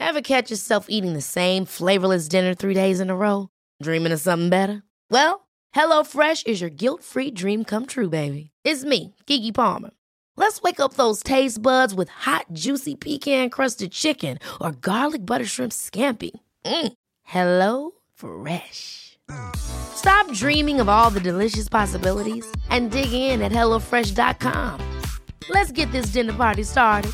Ever catch yourself eating the same flavorless dinner 3 days in a row? Dreaming of something better? Well, HelloFresh is your guilt-free dream come true, baby. It's me, Keke Palmer. Let's wake up those taste buds with hot, juicy pecan-crusted chicken or garlic butter shrimp scampi. Hello Fresh. Stop dreaming of all the delicious possibilities and dig in at HelloFresh.com. Let's get this dinner party started.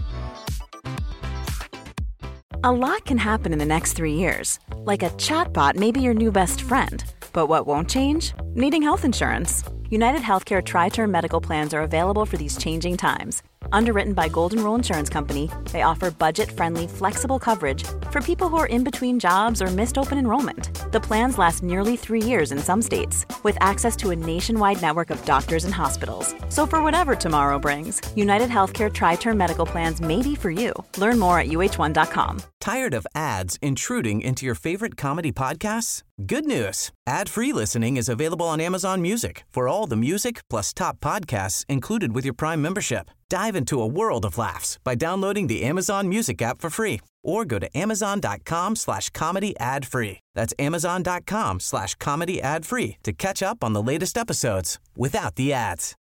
A lot can happen in the next 3 years. Like a chatbot may be your new best friend. But what won't change? Needing health insurance. United Healthcare Tri-Term Medical Plans are available for these changing times. Underwritten by Golden Rule Insurance Company, they offer budget-friendly, flexible coverage for people who are in between jobs or missed open enrollment. The plans last nearly 3 years in some states, with access to a nationwide network of doctors and hospitals. So for whatever tomorrow brings, United Healthcare Tri-Term Medical Plans may be for you. Learn more at uh1.com. Tired of ads intruding into your favorite comedy podcasts? Good news. Ad-free listening is available on Amazon Music for all the music plus top podcasts included with your Prime membership. Dive into a world of laughs by downloading the Amazon Music app for free or go to amazon.com/comedy ad-free. That's amazon.com/comedy ad-free to catch up on the latest episodes without the ads.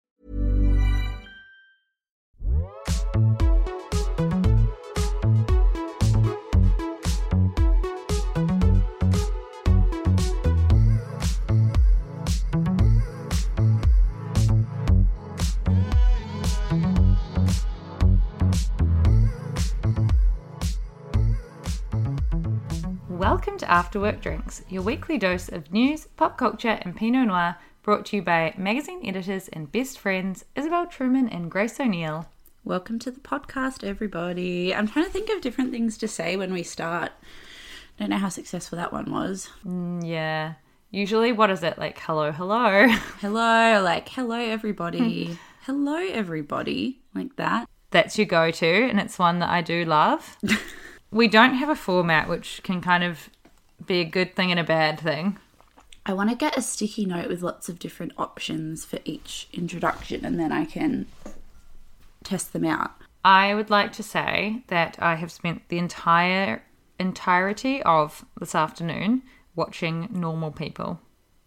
Welcome to Afterwork Drinks, your weekly dose of news, pop culture, and Pinot Noir, brought to you by magazine editors and best friends Isabel Truman and Grace O'Neill. Welcome to the podcast, everybody. I'm trying to think of different things to say when we start. Don't know how successful that one was. Yeah. Usually, what is it? Like, hello, hello. Hello, like, hello, everybody. Hello, everybody. Like that. That's your go-to, and it's one that I do love. We don't have a format, which can kind of be a good thing and a bad thing. I want to get a sticky note with lots of different options for each introduction, and then I can test them out. I would like to say that I have spent the entirety of this afternoon watching Normal People.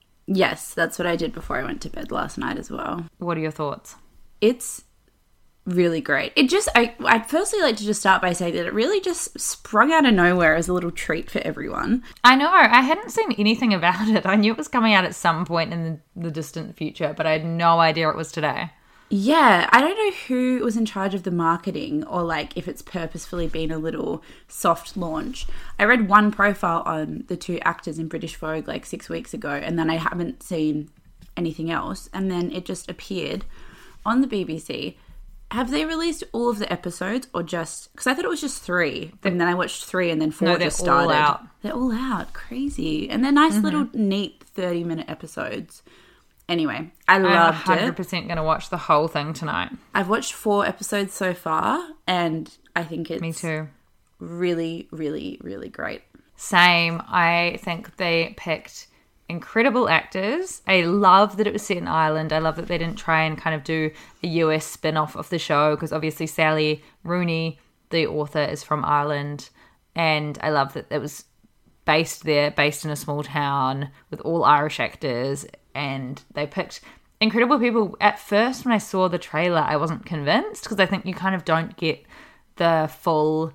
Yes, that's what I did before I went to bed last night as well. What are your thoughts? It's really great. I'd firstly like to just start by saying that it really just sprung out of nowhere as a little treat for everyone. I know. I hadn't seen anything about it. I knew it was coming out at some point in the distant future, but I had no idea it was today. Yeah, I don't know who was in charge of the marketing or like if it's purposefully been a little soft launch. I read one profile on the two actors in British Vogue like 6 weeks ago, and then I haven't seen anything else. And then it just appeared on the BBC. Have they released all of the episodes or just... Because I thought it was just 3. And then I watched 3 and then 4 just started. All out. They're all out. Crazy. And they're nice little neat 30-minute episodes. Anyway, I loved it. I'm 100% going to watch the whole thing tonight. I've watched 4 episodes so far and I think it's... Me too. Really, really, really great. Same. I think they picked incredible actors. I love that it was set in Ireland. I love that they didn't try and kind of do a US spin-off of the show because obviously Sally Rooney, the author, is from Ireland, and I love that it was based there, based in a small town with all Irish actors, and they picked incredible people. At first, when I saw the trailer, I wasn't convinced because I think you kind of don't get the full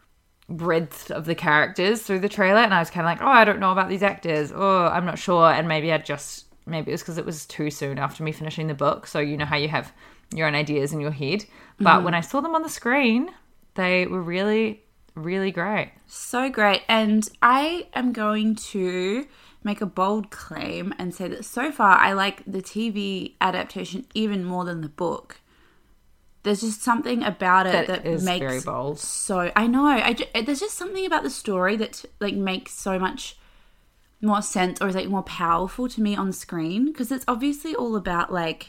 breadth of the characters through the trailer, and I was kind of like, oh, I don't know about these actors, oh, I'm not sure, and maybe it was because it was too soon after me finishing the book, so you know how you have your own ideas in your head, but when I saw them on the screen, they were really, really great. So great. And I am going to make a bold claim and say that so far I like the TV adaptation even more than the book. There's just something about it that is makes very bold. So I know. There's just something about the story that like makes so much more sense or is like more powerful to me on screen because it's obviously all about like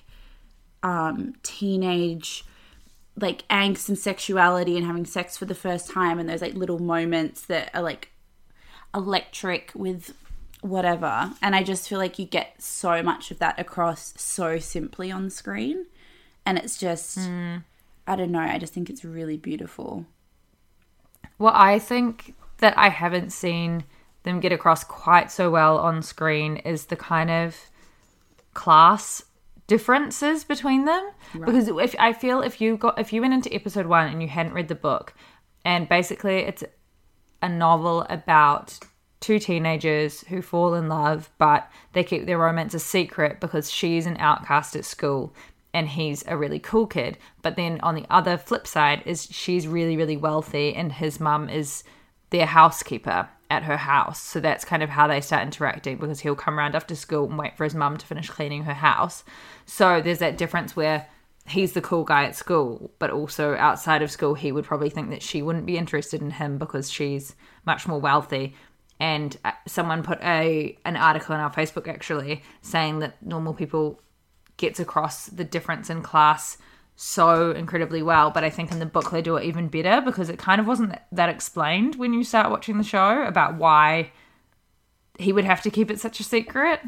teenage like angst and sexuality and having sex for the first time and those like little moments that are like electric with whatever. And I just feel like you get so much of that across so simply on screen. And it's just, I don't know, I just think it's really beautiful. Well, I think that I haven't seen them get across quite so well on screen is the kind of class differences between them. Right. Because if you went into episode 1 and you hadn't read the book, and basically it's a novel about two teenagers who fall in love, but they keep their romance a secret because she's an outcast at school and he's a really cool kid. But then on the other flip side is she's really, really wealthy and his mum is their housekeeper at her house. So that's kind of how they start interacting, because he'll come around after school and wait for his mum to finish cleaning her house. So there's that difference where he's the cool guy at school, but also outside of school he would probably think that she wouldn't be interested in him because she's much more wealthy. And someone put an article in our Facebook actually saying that Normal People gets across the difference in class so incredibly well, but I think in the book they do it even better, because it kind of wasn't that explained when you start watching the show about why he would have to keep it such a secret.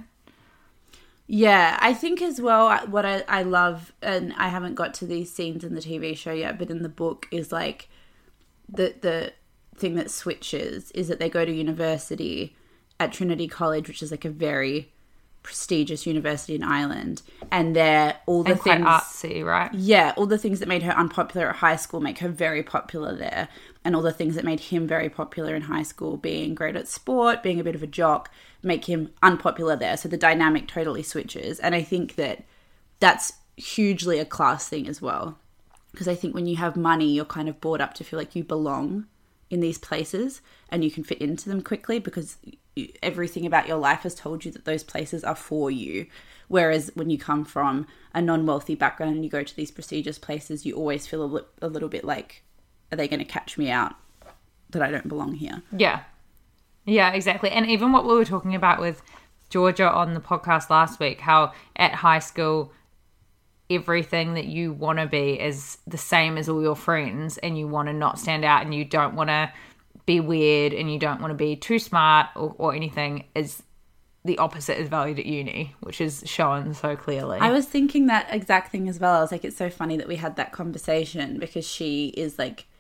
Yeah, I think as well what I love, and I haven't got to these scenes in the TV show yet, but in the book is like the thing that switches is that they go to university at Trinity College, which is like a very prestigious university in Ireland, and they're all the things quite artsy, right? Yeah, all the things that made her unpopular at high school make her very popular there, and all the things that made him very popular in high school, being great at sport, being a bit of a jock, make him unpopular there. So the dynamic totally switches, and I think that that's hugely a class thing as well, because I think when you have money, you're kind of brought up to feel like you belong in these places and you can fit into them quickly because everything about your life has told you that those places are for you. Whereas when you come from a non-wealthy background and you go to these prestigious places, you always feel a little bit like, are they going to catch me out that I don't belong here? Yeah. Yeah, exactly. And even what we were talking about with Georgia on the podcast last week, how at high school everything that you want to be is the same as all your friends, and you want to not stand out, and you don't want to be weird, and you don't want to be too smart or anything, is the opposite is valued at uni, which is shown so clearly. I was thinking that exact thing as well. I was like, it's so funny that we had that conversation, because she is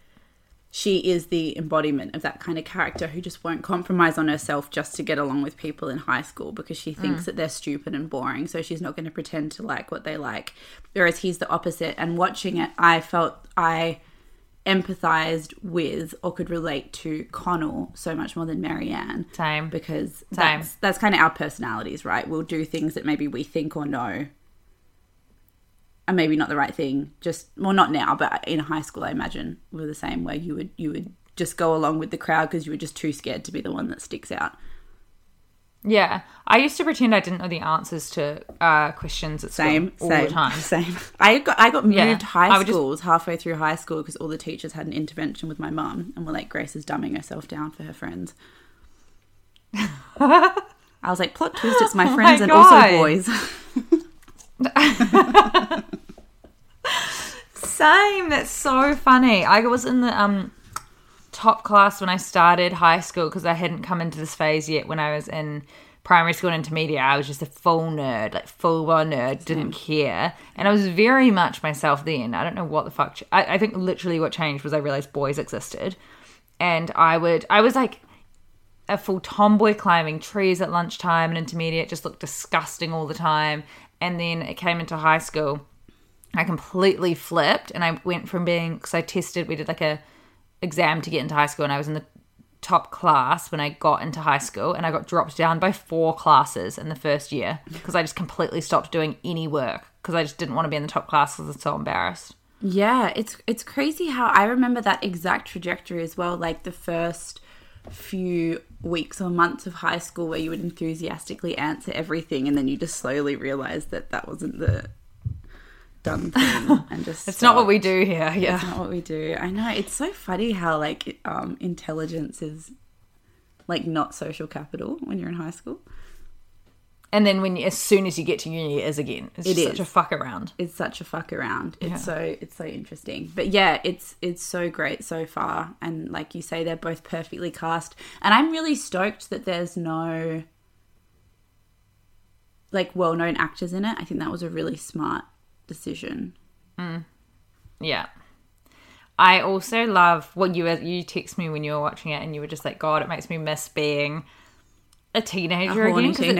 the embodiment of that kind of character who just won't compromise on herself just to get along with people in high school, because she thinks that they're stupid and boring, so she's not going to pretend to like what they like. Whereas he's the opposite. And watching it, I felt I empathized with or could relate to Connell so much more than Marianne. Same. Because that's kind of our personalities, right? We'll do things that maybe we think or know are maybe not the right thing. Not now, but in high school, I imagine we're the same, where you would just go along with the crowd because you were just too scared to be the one that sticks out. Yeah, I used to pretend I didn't know the answers to questions at school all the time. Same. I got moved high schools halfway through high school because all the teachers had an intervention with my mum and were like, Grace is dumbing herself down for her friends. I was like, plot twist, it's my friends and also boys. Same. That's so funny. I was in the top class when I started high school because I hadn't come into this phase yet. When I was in primary school and intermediate, I was just a full nerd, like full-on nerd, didn't care. And I was very much myself then. I don't know what the fuck. I think literally what changed was I realized boys existed. And I was like a full tomboy, climbing trees at lunchtime, and intermediate just looked disgusting all the time. And then it came into high school, I completely flipped, and I went from being, because I tested, we did like a exam to get into high school, and I was in the top class when I got into high school, and I got dropped down by 4 classes in the first year because I just completely stopped doing any work because I just didn't want to be in the top class because I was so embarrassed. Yeah, it's crazy how I remember that exact trajectory as well, like the first few weeks or months of high school where you would enthusiastically answer everything, and then you just slowly realize that wasn't the done thing, and just it's not what we do here. Yeah, it's not what we do. I know, it's so funny how like intelligence is like not social capital when you're in high school, and then as soon as you get to uni, it is again. It's such a fuck around. It's such a fuck around. Yeah. It's so interesting. But yeah, it's so great so far, and like you say, they're both perfectly cast, and I'm really stoked that there's no like well-known actors in it. I think that was a really smart decision. Yeah. I also love what you text me when you were watching it, and you were just like, God, it makes me miss being a teenager again. Because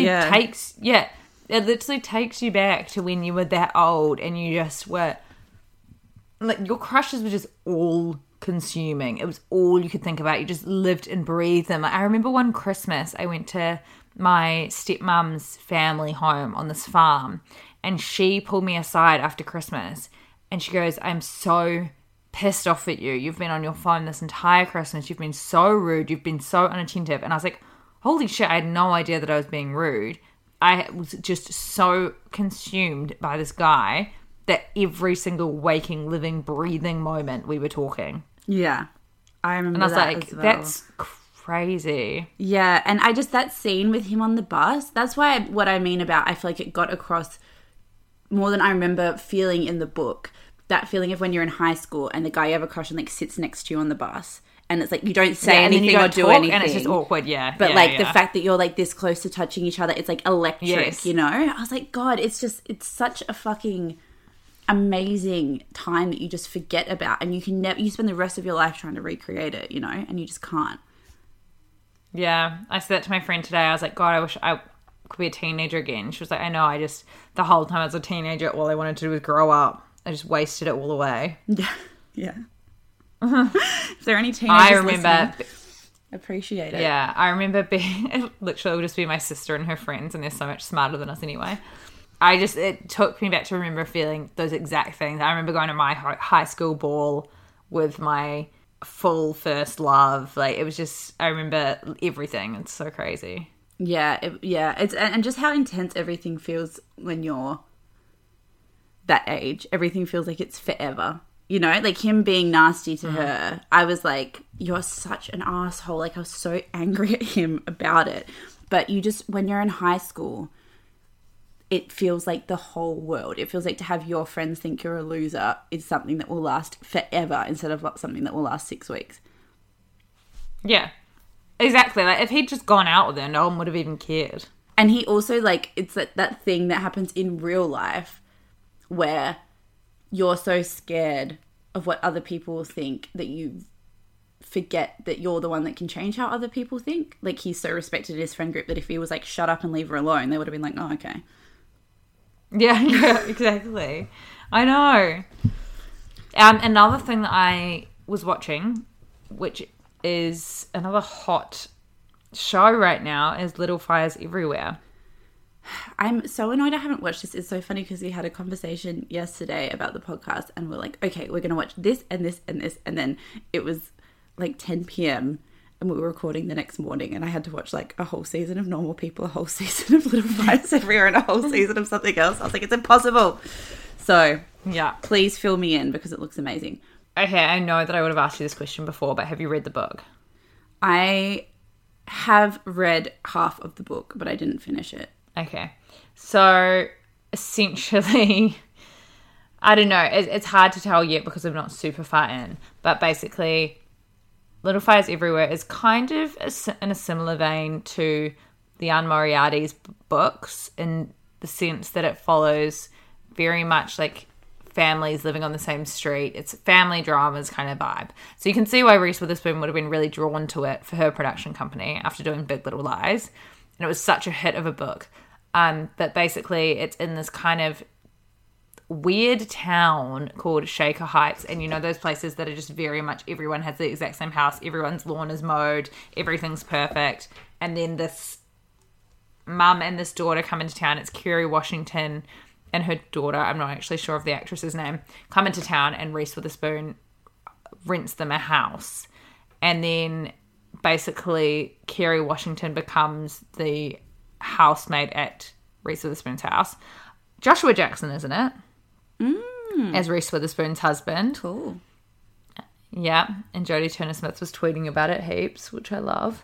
it literally takes you back to when you were that old and you just were like, your crushes were just all consuming. It was all you could think about. You just lived and breathed them. Like, I remember one Christmas I went to my stepmom's family home on this farm, and she pulled me aside after Christmas and she goes, I'm so pissed off at you. You've been on your phone this entire Christmas. You've been so rude. You've been so unattentive. And I was like, holy shit, I had no idea that I was being rude. I was just so consumed by this guy that every single waking, living, breathing moment we were talking. Yeah. I remember and I was that like, as well. That's crazy. Yeah, and I just, that scene with him on the bus, that's why what I mean about, I feel like it got across more than I remember feeling in the book. That feeling of when you're in high school and the guy you have a crush on like sits next to you on the bus, and it's like you don't say anything or do anything, and it's just awkward. But the fact that you're like this close to touching each other, it's like electric. You know, I was like, God, it's such a fucking amazing time that you just forget about, and you can never, you spend the rest of your life trying to recreate it, you know, and you just can't. Yeah, I said that to my friend today. I was like, God, I wish I could be a teenager again. She was like, I know, the whole time I was a teenager, all I wanted to do was grow up. I just wasted it all away. Yeah, yeah. If there are any teenagers listening, appreciate it. Yeah, I remember being, literally it would just be my sister and her friends, and they're so much smarter than us anyway. It took me back to remember feeling those exact things. I remember going to my high school ball with my full first love. Like, it was just, I remember everything. It's so crazy. Yeah, it's, and just how intense everything feels when you're that age. Everything feels like it's forever. You know, like him being nasty to her, I was like, you're such an asshole. Like, I was so angry at him about it. But you just, when you're in high school, it feels like the whole world. It feels like to have your friends think you're a loser is something that will last forever instead of something that will last 6 weeks. Yeah, exactly. Like, if he'd just gone out with her, no one would have even cared. And he also, like, it's that thing that happens in real life where you're so scared of what other people will think that you forget that you're the one that can change how other people think. Like, he's so respected in his friend group that if he was like, shut up and leave her alone, they would have been like, oh, okay. Yeah, exactly. I know. Another thing that I was watching, which is another hot show right now, is Little Fires Everywhere. I'm so annoyed I haven't watched this. It's so funny because we had a conversation yesterday about the podcast and we're like, okay, we're going to watch this and this and this. And then it was like 10 p.m. and we were recording the next morning and I had to watch like a whole season of Normal People, a whole season of Little Fires Everywhere, and a whole season of something else. I was like, it's impossible. So yeah, please fill me in because it looks amazing. Okay, I know that I would have asked you this question before, but have you read the book? I have read half of the book, but I didn't finish it. Okay, so essentially, I don't know, it's hard to tell yet because I'm not super far in, but basically Little Fires Everywhere is kind of in a similar vein to the Anne Moriarty's books, in the sense that it follows very much like families living on the same street. It's family dramas kind of vibe. So you can see why Reese Witherspoon would have been really drawn to it for her production company after doing Big Little Lies. And it was such a hit of a book. But basically it's in this kind of weird town called Shaker Heights, and you know those places that are just very much everyone has the exact same house, everyone's lawn is mowed, everything's perfect, and then this mum and this daughter come into town. It's Kerry Washington and her daughter, I'm not actually sure of the actress's name, come into town, and Reese Witherspoon rents them a house, and then basically Kerry Washington becomes the housemaid at Reese Witherspoon's house. Joshua Jackson, isn't it? As Reese Witherspoon's husband. Cool. Yeah, and Jodie Turner-Smith was tweeting about it heaps, which I love.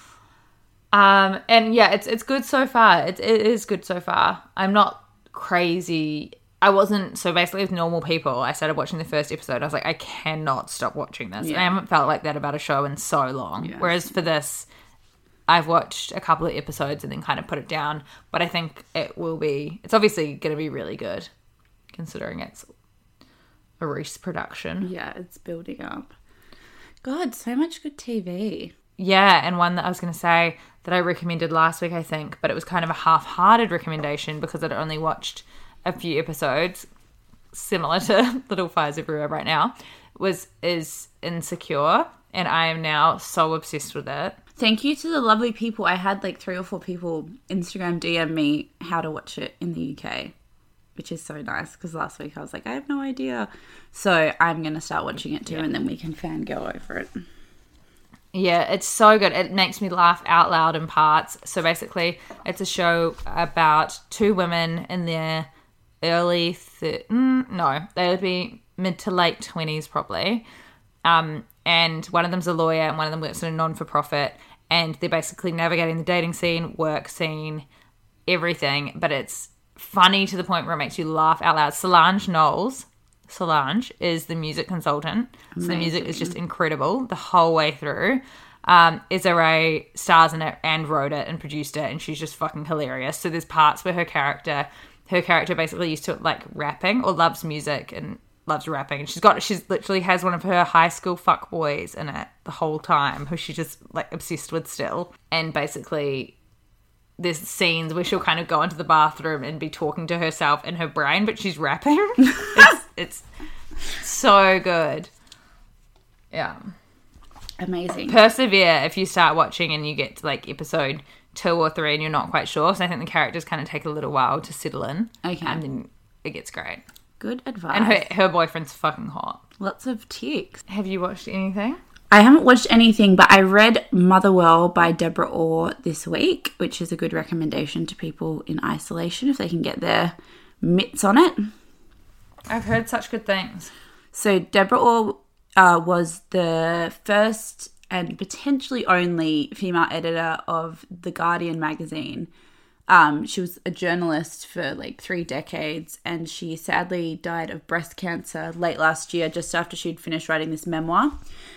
And yeah, it's good so far. It is good so far. I'm not crazy. I wasn't, so basically with Normal People, I started watching the first episode. I was like, I cannot stop watching this. Yeah. I haven't felt like that about a show in so long. Yeah. Whereas for this, I've watched a couple of episodes and then kind of put it down. But I think it's obviously going to be really good, considering it's a Reese production. Yeah, it's building up. God, so much good TV. Yeah, and one that I was going to say that I recommended last week, I think, but it was kind of a half-hearted recommendation because I'd only watched a few episodes, similar to Little Fires Everywhere right now, is Insecure, and I am now so obsessed with it. Thank you to the lovely people. I had like 3 or 4 people Instagram DM me how to watch it in the UK, which is so nice because last week I was like, I have no idea. So I'm going to start watching it too, and then we can fangirl over it. Yeah, it's so good. It makes me laugh out loud in parts. So basically, it's a show about 2 women in their early... they would be mid to late 20s probably. And one of them's a lawyer and one of them works in a non-for-profit. And they're basically navigating the dating scene, work scene, everything. But it's funny to the point where it makes you laugh out loud. Solange is the music consultant. Amazing. So the music is just incredible the whole way through. Issa Rae stars in it and wrote it and produced it, and she's just fucking hilarious. So there's parts where her character basically used to like rapping or loves music and loves rapping, and she's literally has one of her high school fuckboys in it the whole time who she's just like obsessed with still. And basically there's scenes where she'll kind of go into the bathroom and be talking to herself in her brain, but she's rapping. It's so good. Yeah. Amazing. Persevere if you start watching and you get to like episode 2 or 3 and you're not quite sure. So I think the characters kind of take a little while to settle in. Okay. And then it gets great. Good advice. And her boyfriend's fucking hot. Lots of ticks. Have you watched anything? I haven't watched anything, but I read Motherwell by Deborah Orr this week, which is a good recommendation to people in isolation if they can get their mitts on it. I've heard such good things. So Deborah Orr was the first and potentially only female editor of The Guardian magazine. She was a journalist for like 3 decades, and she sadly died of breast cancer late last year, just after she'd finished writing this memoir.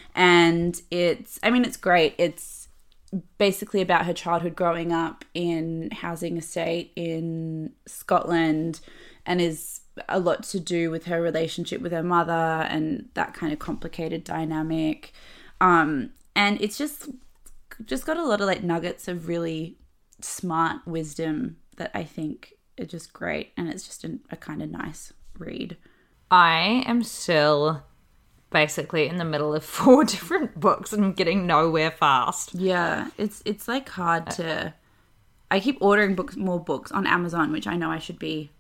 And it's great. It's basically about her childhood growing up in housing estate in Scotland, and is a lot to do with her relationship with her mother and that kind of complicated dynamic. And it's just got a lot of like nuggets of really smart wisdom that I think are just great, and it's just a kind of nice read. I am still basically in the middle of 4 different books and getting nowhere fast. Yeah, it's like hard to... I keep ordering more books on Amazon, which I know I should be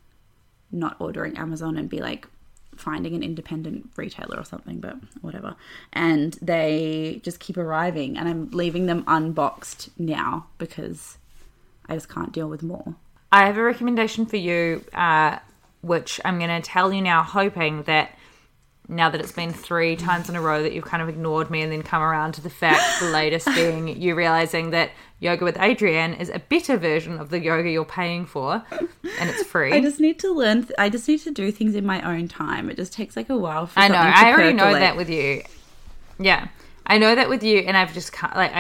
not ordering Amazon and be like finding an independent retailer or something, but whatever. And they just keep arriving, and I'm leaving them unboxed now because I just can't deal with more. I have a recommendation for you, which I'm going to tell you now, hoping that now that it's been 3 times in a row that you've kind of ignored me and then come around to the fact, the latest being you realizing that Yoga with Adrienne is a better version of the yoga you're paying for, and it's free. I just need to learn. I just need to do things in my own time. It just takes like a while for I know. something to I already percolate. know that with you. Yeah, I know that with you, and I've just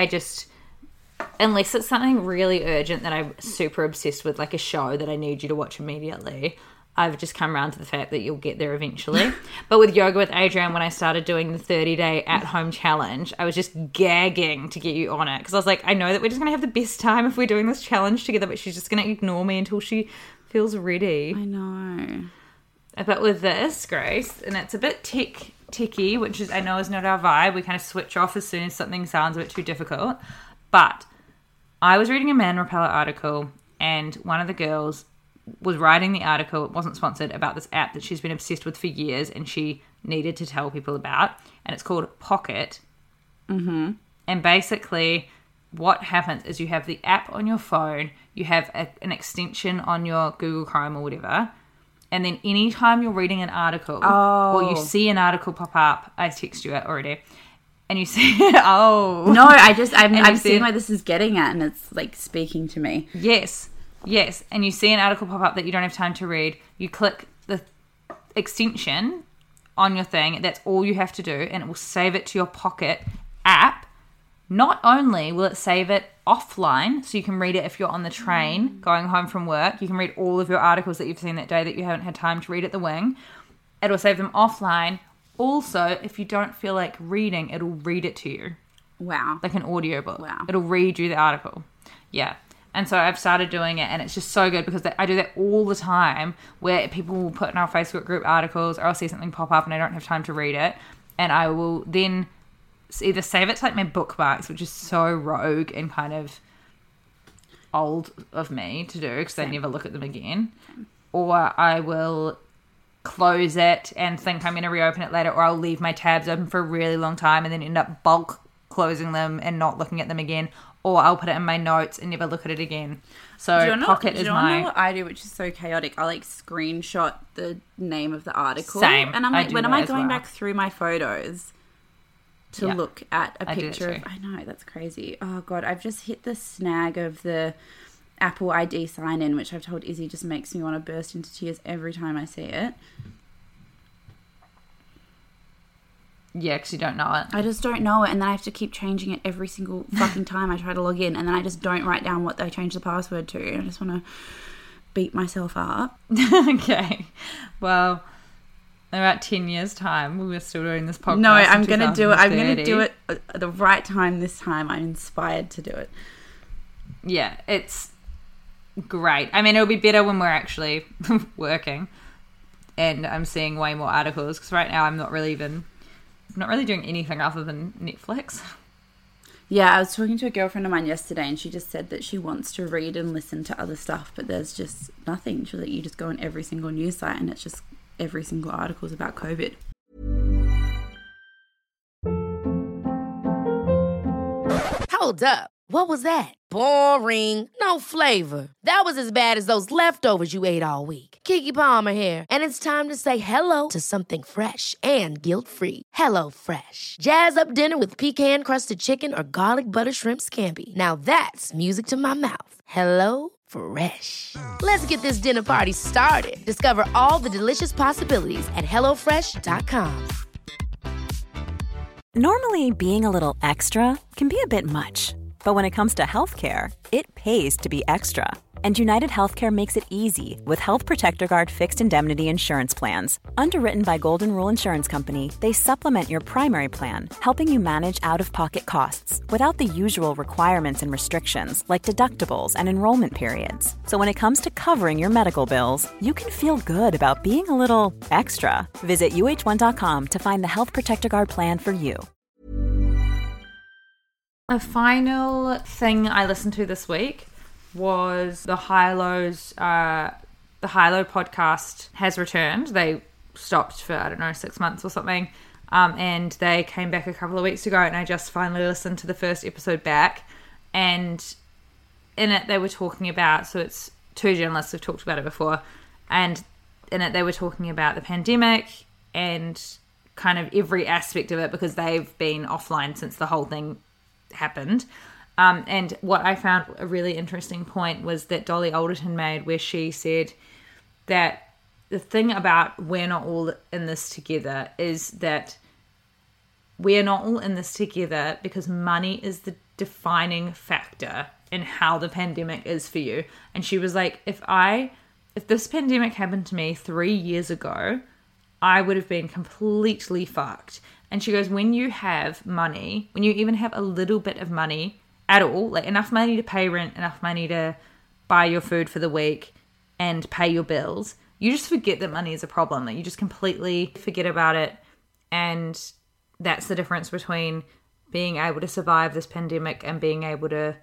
unless it's something really urgent that I'm super obsessed with, like a show that I need you to watch immediately, I've just come around to the fact that you'll get there eventually. But with Yoga with Adrienne, when I started doing the 30-day at-home challenge, I was just gagging to get you on it. Because I was like, I know that we're just going to have the best time if we're doing this challenge together, but she's just going to ignore me until she feels ready. I know. But with this, Grace, and it's a bit techie, which is I know is not our vibe. We kind of switch off as soon as something sounds a bit too difficult. But I was reading a Man Repeller article, and one of the girls was writing the article, it wasn't sponsored, about this app that she's been obsessed with for years and she needed to tell people about, and it's called Pocket. Mm-hmm. And basically what happens is you have the app on your phone, you have an extension on your Google Chrome or whatever, and then anytime you're reading an article or you see an article pop up, I text you it already, and you see it, No, I've seen where this is getting at, and it's like speaking to me. Yes, and you see an article pop up that you don't have time to read, you click the extension on your thing, that's all you have to do, and it will save it to your Pocket app. Not only will it save it offline, so you can read it if you're on the train going home from work, you can read all of your articles that you've seen that day that you haven't had time to read at the wing, It'll save them offline. Also, if you don't feel like reading, it'll read it to you. Wow. Like an audiobook. Wow. It'll read you the article. Yeah. And so I've started doing it, and it's just so good because I do that all the time, where people will put in our Facebook group articles, or I'll see something pop up and I don't have time to read it, and I will then either save it to like my bookmarks, which is so rogue and kind of old of me to do because I never look at them again, or I will close it and think I'm going to reopen it later, or I'll leave my tabs open for a really long time and then end up bulk closing them and not looking at them again, or I'll put it in my notes and never look at it again. So Pocket is my... Do you know what I do, which is so chaotic? I like screenshot the name of the article. Same. And I'm like, when am I going back through my photos to look at a picture of... I know, that's crazy. Oh, God, I've just hit the snag of the Apple ID sign-in, which I've told Izzy just makes me want to burst into tears every time I see it. Yeah, because you don't know it. I just don't know it, and then I have to keep changing it every single fucking time I try to log in, and then I just don't write down what they changed the password to. I just want to beat myself up. Okay. Well, in about 10 years' time, we're still doing this podcast. No, I'm going to do it. I'm going to do it at the right time this time. I'm inspired to do it. Yeah, it's great. I mean, it'll be better when we're actually working and I'm seeing way more articles, because right now I'm not really doing anything other than Netflix. Yeah, I was talking to a girlfriend of mine yesterday, and she just said that she wants to read and listen to other stuff, but there's just nothing. So that you just go on every single news site, and it's just every single article is about COVID. Hold up. What was that? Boring. No flavor. That was as bad as those leftovers you ate all week. Keke Palmer here, and it's time to say hello to something fresh and guilt-free. Hello Fresh. Jazz up dinner with pecan-crusted chicken or garlic butter shrimp scampi. Now that's music to my mouth. Hello Fresh. Let's get this dinner party started. Discover all the delicious possibilities at hellofresh.com. Normally, being a little extra can be a bit much. But when it comes to healthcare, it pays to be extra. And United Healthcare makes it easy with Health Protector Guard fixed indemnity insurance plans. Underwritten by Golden Rule Insurance Company, they supplement your primary plan, helping you manage out-of-pocket costs without the usual requirements and restrictions like deductibles and enrollment periods. So when it comes to covering your medical bills, you can feel good about being a little extra. Visit uh1.com to find the Health Protector Guard plan for you. A final thing I listened to this week was the High-Lows. The High-Low podcast has returned. They stopped for, 6 months or something. And they came back a couple of weeks ago, and I just finally listened to the first episode back. And in it, they were talking about, so it's two journalists who've talked about it before, and in it, they were talking about the pandemic and kind of every aspect of it, because they've been offline since the whole thing happened. And what I found a really interesting point was that Dolly Alderton made, where she said that the thing about we're not all in this together is that we are not all in this together because money is the defining factor in how the pandemic is for you. And she was like, if this pandemic happened to me 3 years ago, I would have been completely fucked. And she goes, when you have money, when you even have a little bit of money at all, like enough money to pay rent, enough money to buy your food for the week and pay your bills, you just forget that money is a problem. Like you just completely forget about it. And that's the difference between being able to survive this pandemic and being able to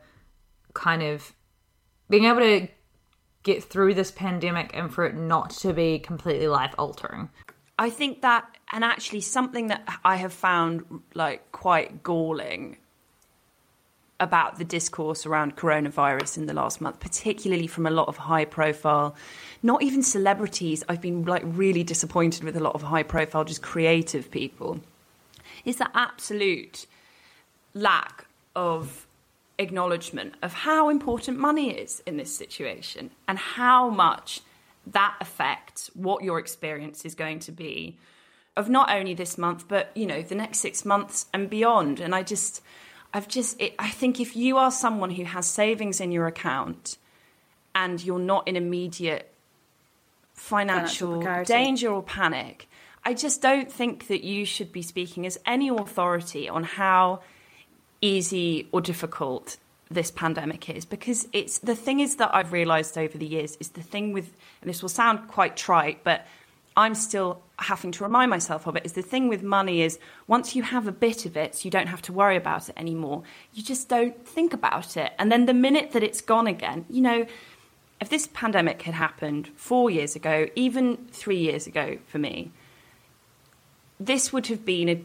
get through this pandemic and for it not to be completely life altering. I think that, and actually something that I have found like quite galling about the discourse around coronavirus in the last month, particularly from a lot of high profile, not even celebrities, I've been like really disappointed with a lot of high profile, just creative people, is the absolute lack of acknowledgement of how important money is in this situation and how much that affects what your experience is going to be of not only this month, but, you know, the next 6 months and beyond. And I think if you are someone who has savings in your account and you're not in immediate financial danger or panic, I just don't think that you should be speaking as any authority on how easy or difficult this pandemic is, because it's the thing is that I've realised over the years is the thing with, and this will sound quite trite, but I'm still having to remind myself of it, is the thing with money is once you have a bit of it, so you don't have to worry about it anymore, you just don't think about it. And then the minute that it's gone again, you know, if this pandemic had happened 4 years ago, even 3 years ago for me, this would have been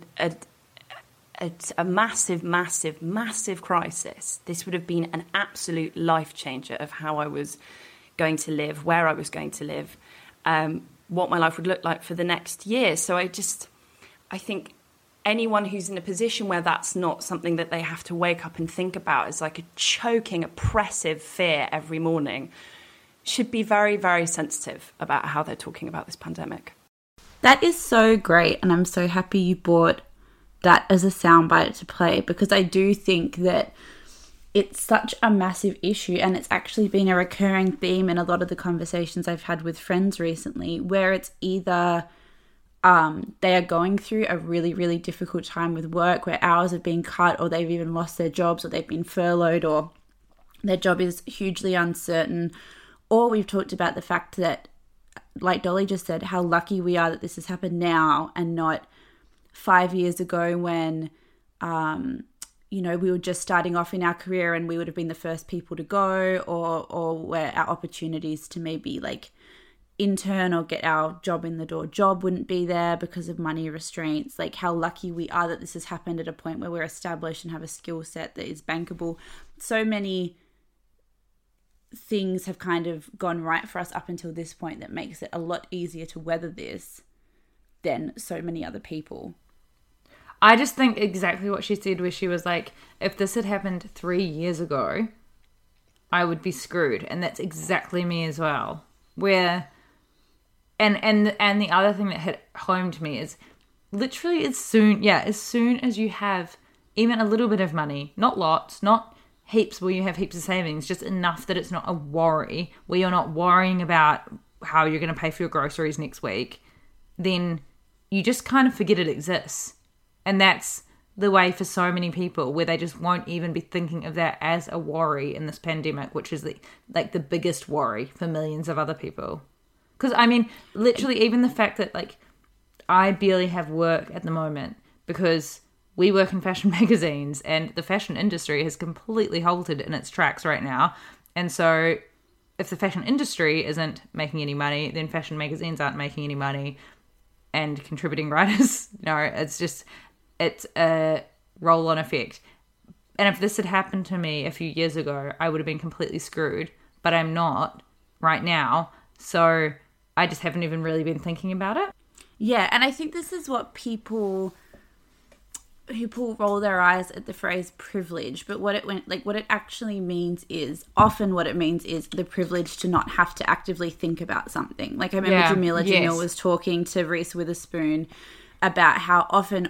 a massive, massive, massive crisis. This would have been an absolute life changer of how I was going to live, where I was going to live, what my life would look like for the next year. So I think anyone who's in a position where that's not something that they have to wake up and think about as like a choking, oppressive fear every morning should be very, very sensitive about how they're talking about this pandemic. That is so great, and I'm so happy you brought that as a soundbite to play, because I do think that it's such a massive issue, and it's actually been a recurring theme in a lot of the conversations I've had with friends recently, where it's either they are going through a really, really difficult time with work where hours have been cut, or they've even lost their jobs, or they've been furloughed, or their job is hugely uncertain, or we've talked about the fact that, like Dolly just said, how lucky we are that this has happened now and not 5 years ago when, you know, we were just starting off in our career and we would have been the first people to go, or where our opportunities to maybe like intern or get our job in the door job wouldn't be there because of money restraints. Like how lucky we are that this has happened at a point where we're established and have a skill set that is bankable. So many things have kind of gone right for us up until this point that makes it a lot easier to weather this than so many other people. I just think exactly what she said, where she was like, if this had happened 3 years ago, I would be screwed. And that's exactly me as well. Where, and the other thing that hit home to me is literally as soon as you have even a little bit of money, not lots, not heaps where you have heaps of savings, just enough that it's not a worry, where you're not worrying about how you're going to pay for your groceries next week, then you just kind of forget it exists. And that's the way for so many people, where they just won't even be thinking of that as a worry in this pandemic, which is the biggest worry for millions of other people. Because, I mean, literally even the fact that, like, I barely have work at the moment because we work in fashion magazines and the fashion industry has completely halted in its tracks right now. And so if the fashion industry isn't making any money, then fashion magazines aren't making any money, and contributing writers, it's a roll-on effect. And if this had happened to me a few years ago, I would have been completely screwed, but I'm not right now. So I just haven't even really been thinking about it. Yeah, and I think this is what people roll their eyes at the phrase privilege, but what it actually means is the privilege to not have to actively think about something. Like I remember Jamila was talking to Reese Witherspoon about how often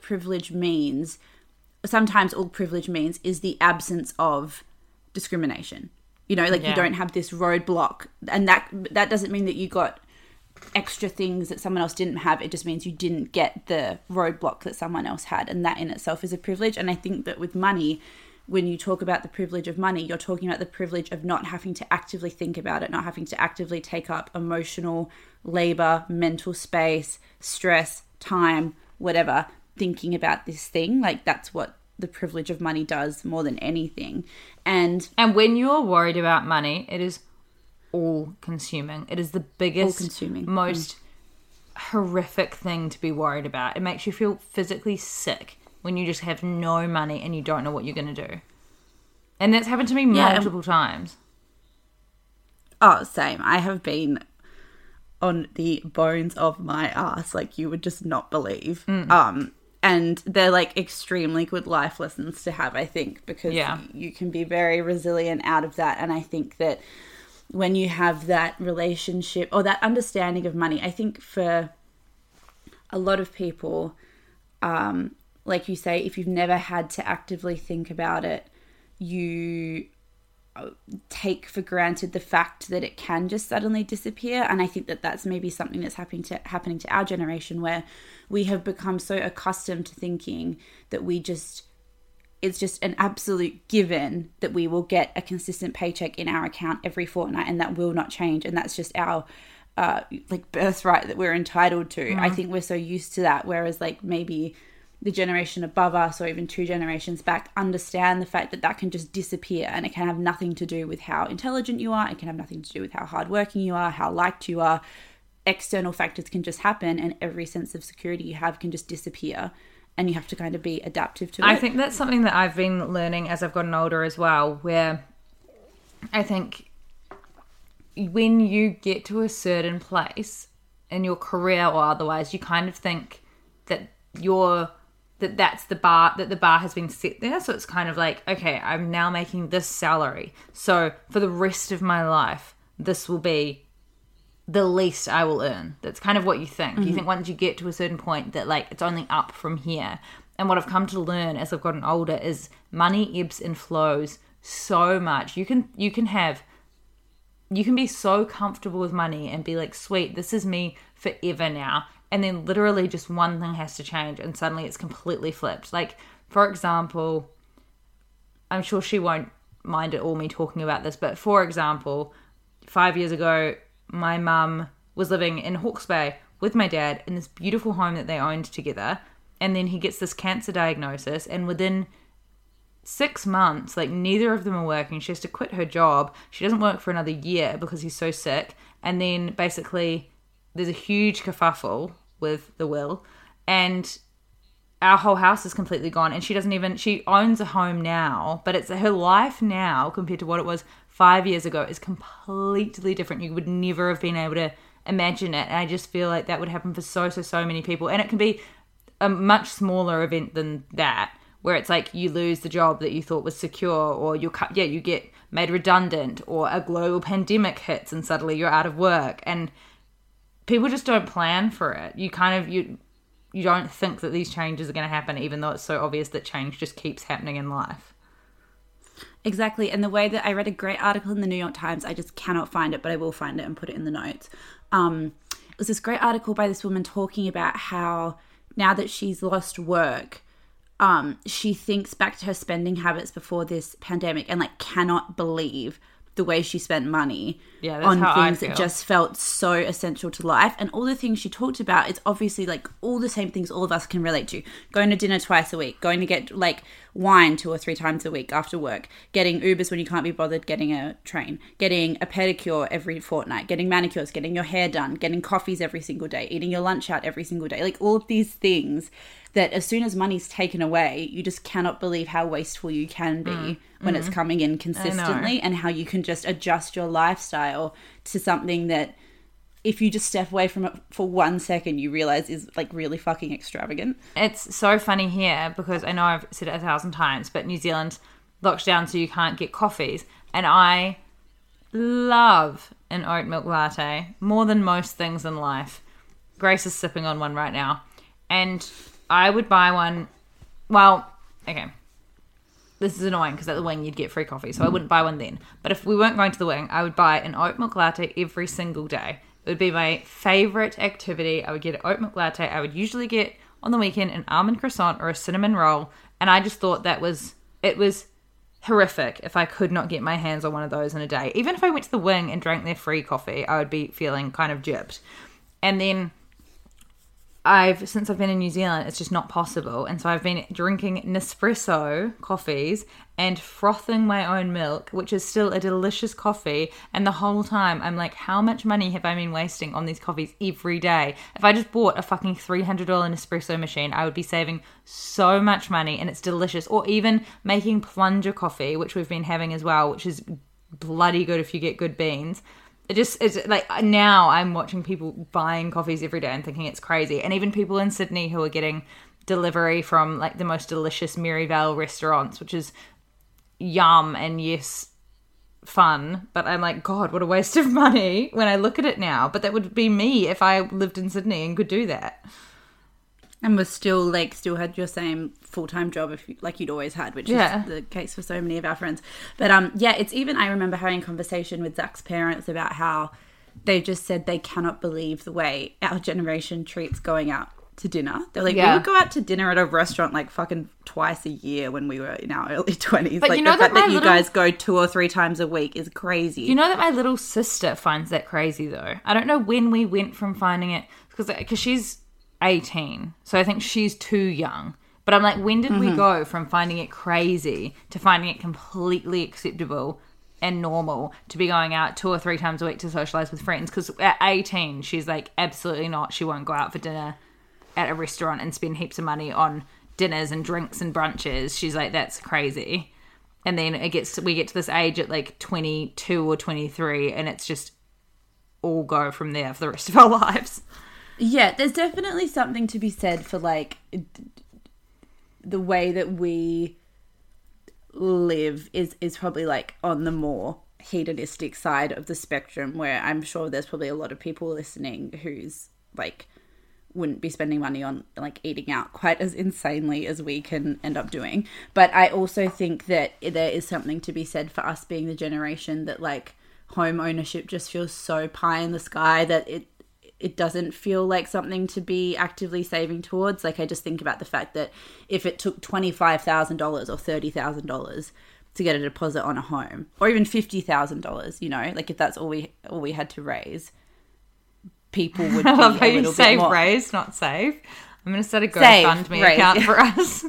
sometimes all privilege means is the absence of discrimination. You know, like you don't have this roadblock, and that doesn't mean that you got extra things that someone else didn't have. It just means you didn't get the roadblock that someone else had, and that in itself is a privilege. And I think that with money, when you talk about the privilege of money, you're talking about the privilege of not having to actively think about it, not having to actively take up emotional labor, mental space, stress, time, whatever, thinking about this thing. Like that's what the privilege of money does more than anything. And when you're worried about money, it is all consuming. It is the biggest, most horrific thing to be worried about. It makes you feel physically sick when you just have no money and you don't know what you're going to do. And that's happened to me multiple times. Oh, same. I have been on the bones of my ass like you would just not believe. And they're like extremely good life lessons to have, I think, because you can be very resilient out of that. And I think that when you have that relationship or that understanding of money, I think for a lot of people, like you say, if you've never had to actively think about it, you take for granted the fact that it can just suddenly disappear. And I think that that's maybe something that's happening to our generation, where we have become so accustomed to thinking that it's just an absolute given that we will get a consistent paycheck in our account every fortnight, and that will not change. And that's just our like birthright that we're entitled to. I think we're so used to that. Whereas like maybe the generation above us, or even 2 generations back, understand the fact that that can just disappear, and it can have nothing to do with how intelligent you are. It can have nothing to do with how hardworking you are, how liked you are. External factors can just happen, and every sense of security you have can just disappear, and you have to kind of be adaptive to it. I think that's something that I've been learning as I've gotten older as well, where I think when you get to a certain place in your career or otherwise, you kind of think that that's the bar, that the bar has been set there. So it's kind of like, okay, I'm now making this salary, so for the rest of my life, this will be the least I will earn. That's kind of what you think. You think once you get to a certain point that like it's only up from here. And what I've come to learn as I've gotten older is money ebbs and flows so much. You can be so comfortable with money and be like, sweet, this is me forever now. And then literally just one thing has to change and suddenly it's completely flipped. Like, for example, I'm sure she won't mind at all me talking about this, but for example, 5 years ago, my mum was living in Hawke's Bay with my dad in this beautiful home that they owned together. And then he gets this cancer diagnosis, and within 6 months, like neither of them are working. She has to quit her job. She doesn't work for another year because he's so sick. And then basically there's a huge kerfuffle with the will, and our whole house is completely gone. And she owns a home now, but it's her life now compared to what it was 5 years ago is completely different. You would never have been able to imagine it. And I just feel like that would happen for so many people. And it can be a much smaller event than that, where it's like you lose the job that you thought was secure, or you get made redundant, or a global pandemic hits and suddenly you're out of work. And people just don't plan for it. You don't think that these changes are going to happen, even though it's so obvious that change just keeps happening in life. Exactly. And the way that I read a great article in the New York Times, I just cannot find it, but I will find it and put it in the notes. It was this great article by this woman talking about how now that she's lost work, she thinks back to her spending habits before this pandemic and like cannot believe the way she spent money on things that just felt so essential to life. And all the things she talked about, it's obviously like all the same things all of us can relate to. Going to dinner twice a week, going to get like wine 2 or 3 times a week after work, getting Ubers when you can't be bothered getting a train, getting a pedicure every fortnight, getting manicures, getting your hair done, getting coffees every single day, eating your lunch out every single day. Like all of these things that as soon as money's taken away, you just cannot believe how wasteful you can be when it's coming in consistently, and how you can just adjust your lifestyle to something that if you just step away from it for 1 second, you realize is like really fucking extravagant. It's so funny here because I know I've said it 1,000 times, but New Zealand's locked down so you can't get coffees. And I love an oat milk latte more than most things in life. Grace is sipping on one right now. And I would buy one. Well, okay. This is annoying because at the Wing you'd get free coffee, so I wouldn't buy one then. But if we weren't going to the Wing, I would buy an oat milk latte every single day. It would be my favourite activity. I would get an oat milk latte. I would usually get on the weekend an almond croissant or a cinnamon roll. And I just thought it was horrific if I could not get my hands on one of those in a day. Even if I went to the Wing and drank their free coffee, I would be feeling kind of gypped. And then since I've been in New Zealand, it's just not possible. And so I've been drinking Nespresso coffees and frothing my own milk, which is still a delicious coffee. And the whole time I'm like, how much money have I been wasting on these coffees every day? If I just bought a fucking $300 Nespresso machine, I would be saving so much money, and it's delicious. Or even making plunger coffee, which we've been having as well, which is bloody good if you get good beans. It's like now I'm watching people buying coffees every day and thinking it's crazy. And even people in Sydney who are getting delivery from like the most delicious Maryvale restaurants, which is yum and yes, fun. But I'm like, God, what a waste of money when I look at it now. But that would be me if I lived in Sydney and could do that. And was still had your same full-time job like you'd always had, which is the case for so many of our friends. But it's even, I remember having a conversation with Zach's parents about how they just said they cannot believe the way our generation treats going out to dinner. They're like, we would go out to dinner at a restaurant like fucking twice a year when we were in our early 20s. But like, you know, the fact that you guys go 2 or 3 times a week is crazy. You know that my little sister finds that crazy though. I don't know when we went from finding it, because she's 18, so I think she's too young. But I'm like, when did we go from finding it crazy to finding it completely acceptable and normal to be going out 2 or 3 times a week to socialise with friends? Because at 18, she's like, absolutely not. She won't go out for dinner at a restaurant and spend heaps of money on dinners and drinks and brunches. She's like, that's crazy. And then we get to this age at like 22 or 23, and it's just all go from there for the rest of our lives. Yeah, there's definitely something to be said for like the way that we live is probably like on the more hedonistic side of the spectrum, where I'm sure there's probably a lot of people listening who's like wouldn't be spending money on like eating out quite as insanely as we can end up doing. But I also think that there is something to be said for us being the generation that like home ownership just feels so pie in the sky that it doesn't feel like something to be actively saving towards. Like, I just think about the fact that if it took $25,000 or $30,000 to get a deposit on a home, or even $50,000, you know, like if that's all we had to raise, people would be I love how a you little say bit more... raise, not save. I'm going to start a GoFundMe account for us.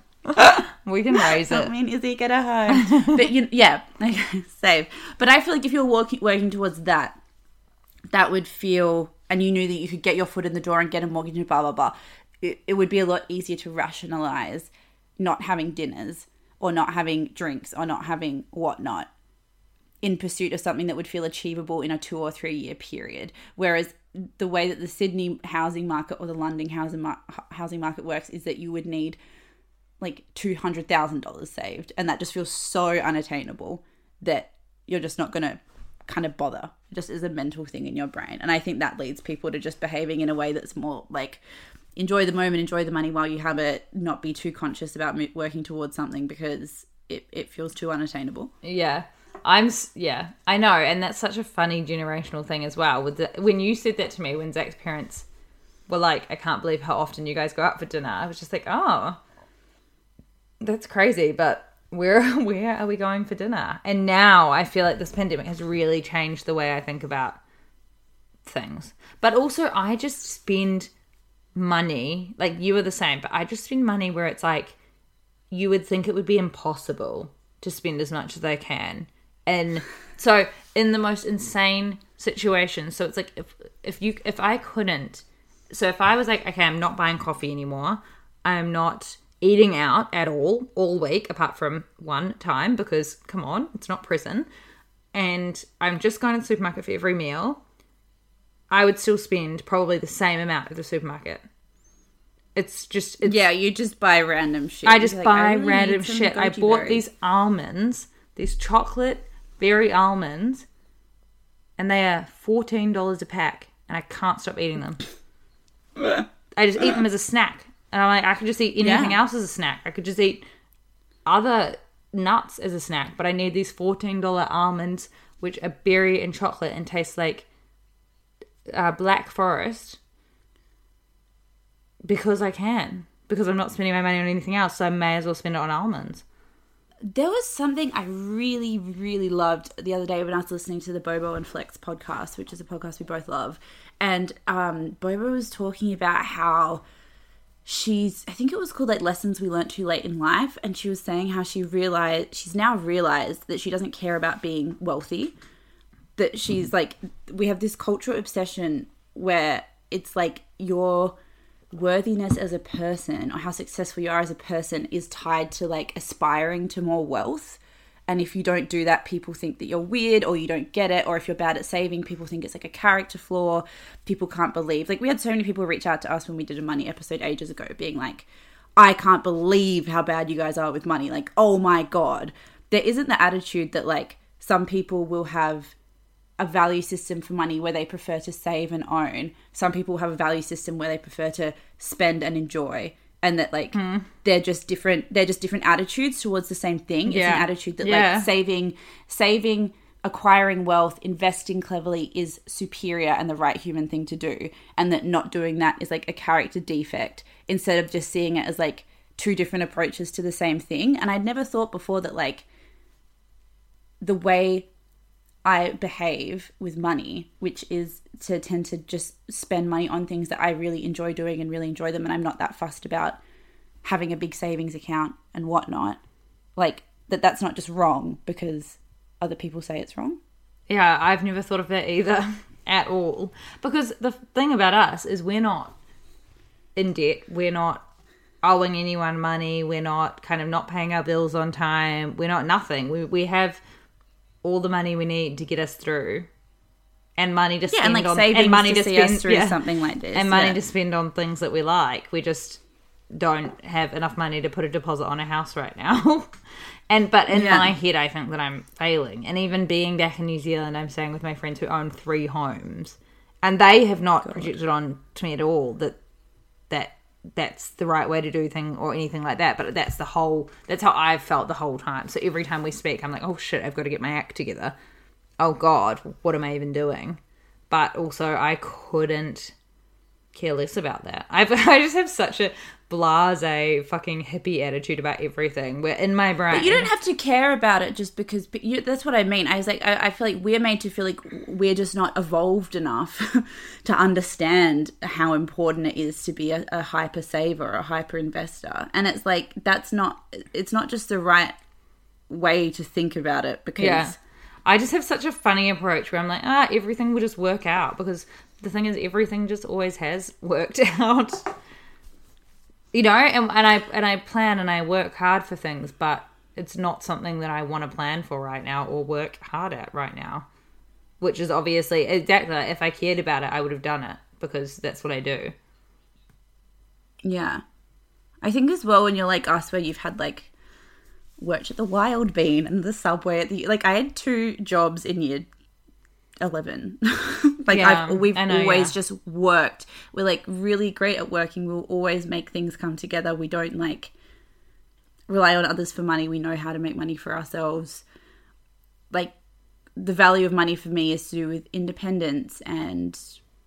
We can raise it. I mean, is he get a home? But save. But I feel like if you're working towards that would feel... and you knew that you could get your foot in the door and get a mortgage and blah, blah, blah, it would be a lot easier to rationalize not having dinners or not having drinks or not having whatnot in pursuit of something that would feel achievable in a 2 or 3 year period. Whereas the way that the Sydney housing market or the London housing market works is that you would need like $200,000 saved. And that just feels so unattainable that you're just not going to kind of bother. It just is a mental thing in your brain. And I think that leads people to just behaving in a way that's more like enjoy the moment, enjoy the money while you have it, not be too conscious about working towards something because it feels too unattainable. Yeah. I know. And that's such a funny generational thing as well. When you said that to me, when Zach's parents were like, I can't believe how often you guys go out for dinner, I was just like, oh, that's crazy. But where are we going for dinner? And now I feel like this pandemic has really changed the way I think about things. But also I just spend money, like you are the same, but I just spend money where it's like you would think it would be impossible to spend as much as I can. And so in the most insane situations, so it's like if I couldn't, so if I was like, okay, I'm not buying coffee anymore, I'm not eating out at all week, apart from one time, because come on, it's not prison, and I'm just going to the supermarket for every meal, I would still spend probably the same amount at the supermarket. Yeah, you just buy random shit. I just buy random shit. I bought these almonds, these chocolate berry almonds, and they are $14 a pack, and I can't stop eating them. I just eat them as a snack. And I'm like, I could just eat anything else as a snack. I could just eat other nuts as a snack. But I need these $14 almonds, which are berry and chocolate and taste like Black Forest. Because I can. Because I'm not spending my money on anything else. So I may as well spend it on almonds. There was something I really, really loved the other day when I was listening to the Bobo and Flex podcast, which is a podcast we both love. And Bobo was talking about how... I think it was called like Lessons We Learned Too Late in Life, and she was saying how she's now realized that she doesn't care about being wealthy, that she's like, we have this cultural obsession where it's like your worthiness as a person or how successful you are as a person is tied to like aspiring to more wealth. And if you don't do that, people think that you're weird or you don't get it. Or if you're bad at saving, people think it's like a character flaw. People can't believe. Like, we had so many people reach out to us when we did a money episode ages ago being like, I can't believe how bad you guys are with money. Like, oh my God. There isn't the attitude that like some people will have a value system for money where they prefer to save and own. Some people have a value system where they prefer to spend and enjoy, and that like they're just different attitudes towards the same thing. It's an attitude that like saving, acquiring wealth, investing cleverly is superior and the right human thing to do, and that not doing that is like a character defect, instead of just seeing it as like two different approaches to the same thing. And I'd never thought before that like the way I behave with money, which is to tend to just spend money on things that I really enjoy doing and really enjoy them, and I'm not that fussed about having a big savings account and whatnot, like that's not just wrong because other people say it's wrong. Yeah, I've never thought of that either at all. Because the thing about us is we're not in debt. We're not owing anyone money. We're not kind of not paying our bills on time. We're not nothing. We have all the money we need to get us through, and money to spend and like on, savings and money to see spend us through something like this, and money to spend on things that we like. We just don't have enough money to put a deposit on a house right now. But in my head, I think that I'm failing. And even being back in New Zealand, I'm staying with my friends who own 3 homes, and they have not projected on to me at all that's the right way to do thing or anything like that. But that's how I've felt the whole time. So every time we speak, I'm like, oh shit, I've got to get my act together. Oh God, what am I even doing? But also I couldn't care less about that. I just have such a blasé fucking hippie attitude about everything. Where in my brain, but you don't have to care about it just because. That's what I mean. I was like, I feel like we're made to feel like we're just not evolved enough to understand how important it is to be a hyper saver, a hyper investor, and it's like it's not just the right way to think about it. Because I just have such a funny approach where I'm like, everything will just work out, because the thing is, everything just always has worked out. You know, and I plan and I work hard for things, but it's not something that I want to plan for right now or work hard at right now. Which is obviously, exactly, if I cared about it, I would have done it, because that's what I do. Yeah. I think as well, when you're like us, where you've had like worked at the Wild Bean and the Subway at the, like I had 2 jobs in year 11. We've always just worked. We're like really great at working. We'll always make things come together. We don't like rely on others for money. We know how to make money for ourselves. Like the value of money for me is to do with independence and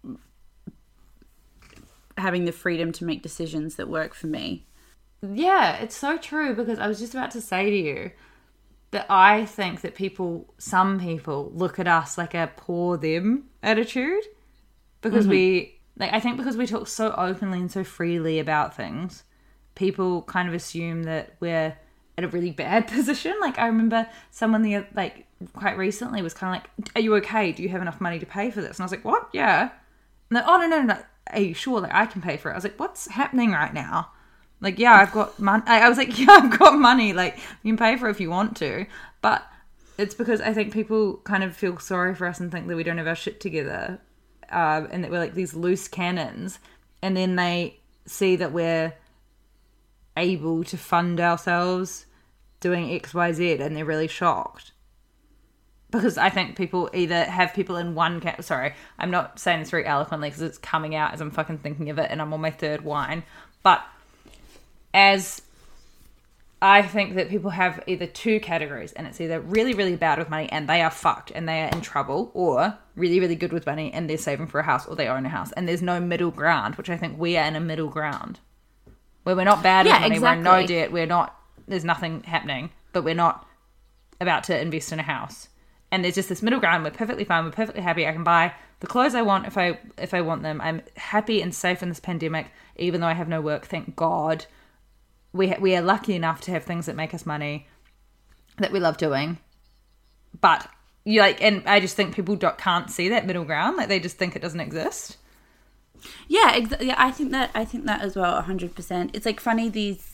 having the freedom to make decisions that work for me. Yeah, it's so true, because I was just about to say to you that I think that some people look at us like a poor them attitude, because I think because we talk so openly and so freely about things, people kind of assume that we're in a really bad position. Like I remember someone quite recently was kind of like, "Are you okay? Do you have enough money to pay for this?" And I was like, "What? Yeah." And they're, "Oh no. Are you sure? Like I can pay for it." I was like, "What's happening right now?" Like, yeah, I've got money. I was like, yeah, I've got money. Like, you can pay for it if you want to. But it's because I think people kind of feel sorry for us and think that we don't have our shit together, and that we're like these loose cannons. And then they see that we're able to fund ourselves doing X, Y, Z, and they're really shocked. Because I think people either have people in one... Sorry, I'm not saying this very eloquently because it's coming out as I'm fucking thinking of it and I'm on my 3rd wine. But as I think that people have either 2 categories, and it's either really, really bad with money and they are fucked and they are in trouble, or really, really good with money and they're saving for a house or they own a house. And there's no middle ground, which I think we are in a middle ground. Where we're not bad with money, exactly. We're in no debt, there's nothing happening, but we're not about to invest in a house. And there's just this middle ground. We're perfectly fine. We're perfectly happy. I can buy the clothes I want if I want them. I'm happy and safe in this pandemic, even though I have no work. Thank God. We are lucky enough to have things that make us money that we love doing. But and I just think people can't see that middle ground. Like they just think it doesn't exist. Yeah, exactly. I think that as well, 100%. It's like funny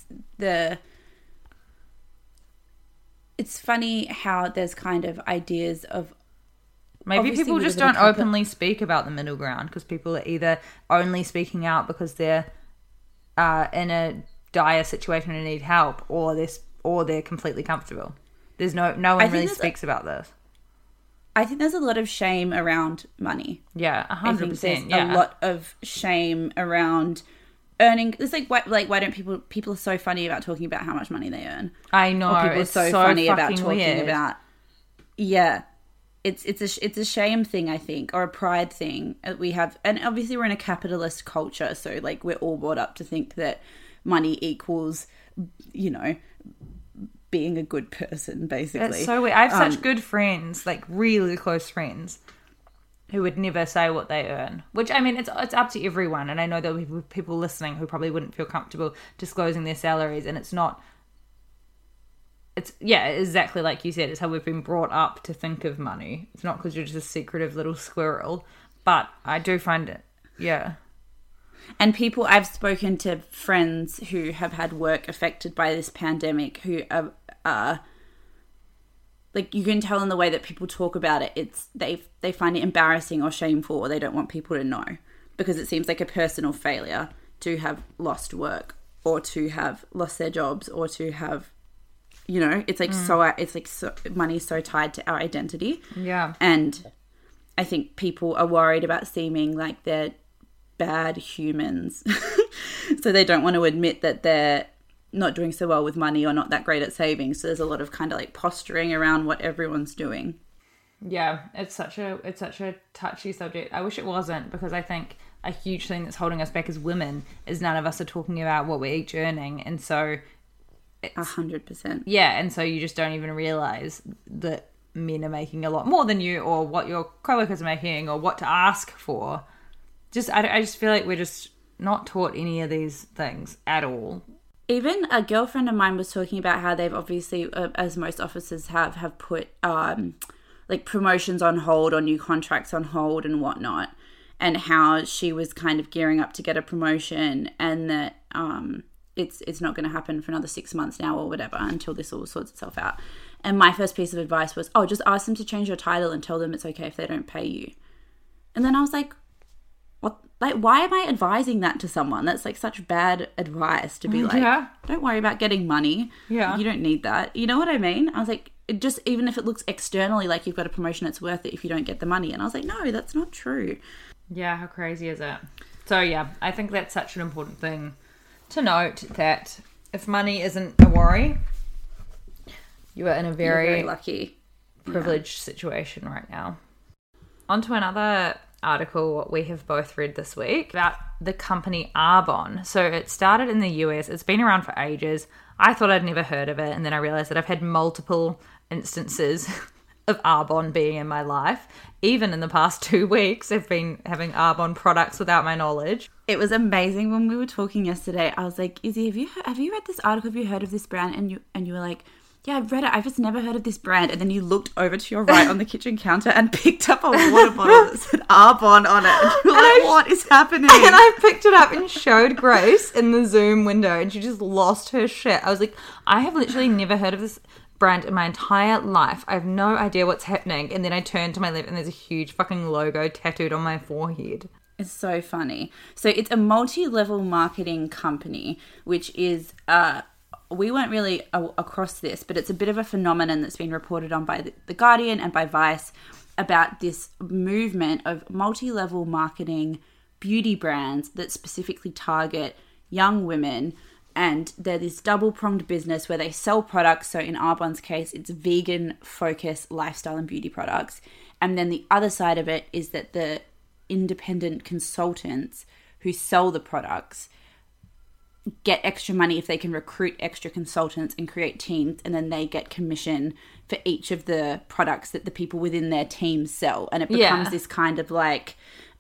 it's funny how there's kind of ideas of... Maybe people just don't openly speak about the middle ground, because people are either only speaking out because they're in a dire situation and need help, or they're completely comfortable. There's no one really speaks about this. I think there's a lot of shame around money. Yeah, 100%. A lot of shame around earning. It's like why don't people are so funny about talking about how much money they earn? I know, or people it's are so funny about talking weird. about. It's a shame thing, I think, or a pride thing we have, and obviously we're in a capitalist culture, so like we're all brought up to think that money equals, you know, being a good person, basically. It's so weird. I have such good friends, like really close friends, who would never say what they earn. Which, I mean, it's up to everyone, and I know there'll be people listening who probably wouldn't feel comfortable disclosing their salaries, and it's not. It's, yeah, exactly like you said. It's how we've been brought up to think of money. It's not because you're just a secretive little squirrel. But I do find it, yeah. And I've spoken to friends who have had work affected by this pandemic who are like, you can tell in the way that people talk about it, they find it embarrassing or shameful, or they don't want people to know, because it seems like a personal failure to have lost work, or to have lost their jobs, or to have, you know, it's like so money's so tied to our identity. Yeah. And I think people are worried about seeming like they're bad humans. So they don't want to admit that they're not doing so well with money or not that great at saving. So there's a lot of kind of like posturing around what everyone's doing. Yeah, it's such a touchy subject. I wish it wasn't, because I think a huge thing that's holding us back as women is none of us are talking about what we're each earning, and so 100%. Yeah, and so you just don't even realize that men are making a lot more than you, or what your coworkers are making, or what to ask for. I just feel like we're just not taught any of these things at all. Even a girlfriend of mine was talking about how they've obviously, as most offices have put like promotions on hold or new contracts on hold and whatnot, and how she was kind of gearing up to get a promotion, and that it's not going to happen for another 6 months now or whatever, until this all sorts itself out. And my first piece of advice was, just ask them to change your title and tell them it's okay if they don't pay you. And then I was like, what? Like, why am I advising that to someone? That's like such bad advice to be like, don't worry about getting money. Yeah. You don't need that. You know what I mean? I was like, even if it looks externally like you've got a promotion, it's worth it if you don't get the money. And I was like, no, that's not true. Yeah, how crazy is it? So yeah, I think that's such an important thing to note, that if money isn't a worry, you are in a very lucky, privileged situation right now. On to another article we have both read this week about the company Arbonne. So it started in the US. It's been around for ages. I thought I'd never heard of it, and then I realized that I've had multiple instances of Arbonne being in my life. Even in the past 2 weeks, I've been having Arbonne products without my knowledge. It was amazing when we were talking yesterday. I was like, Izzy, have you read this article? Have you heard of this brand? And you were like, yeah, I've read it. I've just never heard of this brand. And then you looked over to your right on the kitchen counter and picked up a water bottle that said Arbonne on it. And you were like, what is happening? And I picked it up and showed Grace in the Zoom window, and she just lost her shit. I was like, I have literally never heard of this brand in my entire life. I have no idea what's happening. And then I turned to my left and there's a huge fucking logo tattooed on my forehead. It's so funny. So it's a multi-level marketing company, which is, we weren't really across this, but it's a bit of a phenomenon that's been reported on by The Guardian and by Vice about this movement of multi-level marketing beauty brands that specifically target young women. And they're this double-pronged business where they sell products. So in Arbonne's case, it's vegan-focused lifestyle and beauty products. And then the other side of it is that the independent consultants who sell the products get extra money if they can recruit extra consultants and create teams, and then they get commission for each of the products that the people within their team sell. And it becomes this kind of like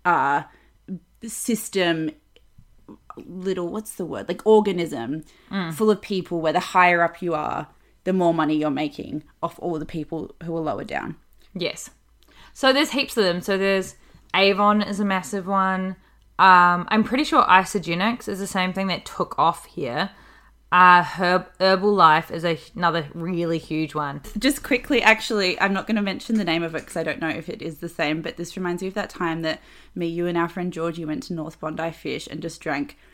system, little, what's the word, like organism full of people, where the higher up you are, the more money you're making off all the people who are lower down. Yes. So there's heaps of them. So there's Avon is a massive one. I'm pretty sure Isagenix is the same thing that took off here. Herbalife is another really huge one. Just quickly, actually, I'm not going to mention the name of it because I don't know if it is the same, but this reminds me of that time that you and our friend Georgie went to North Bondi Fish and just drank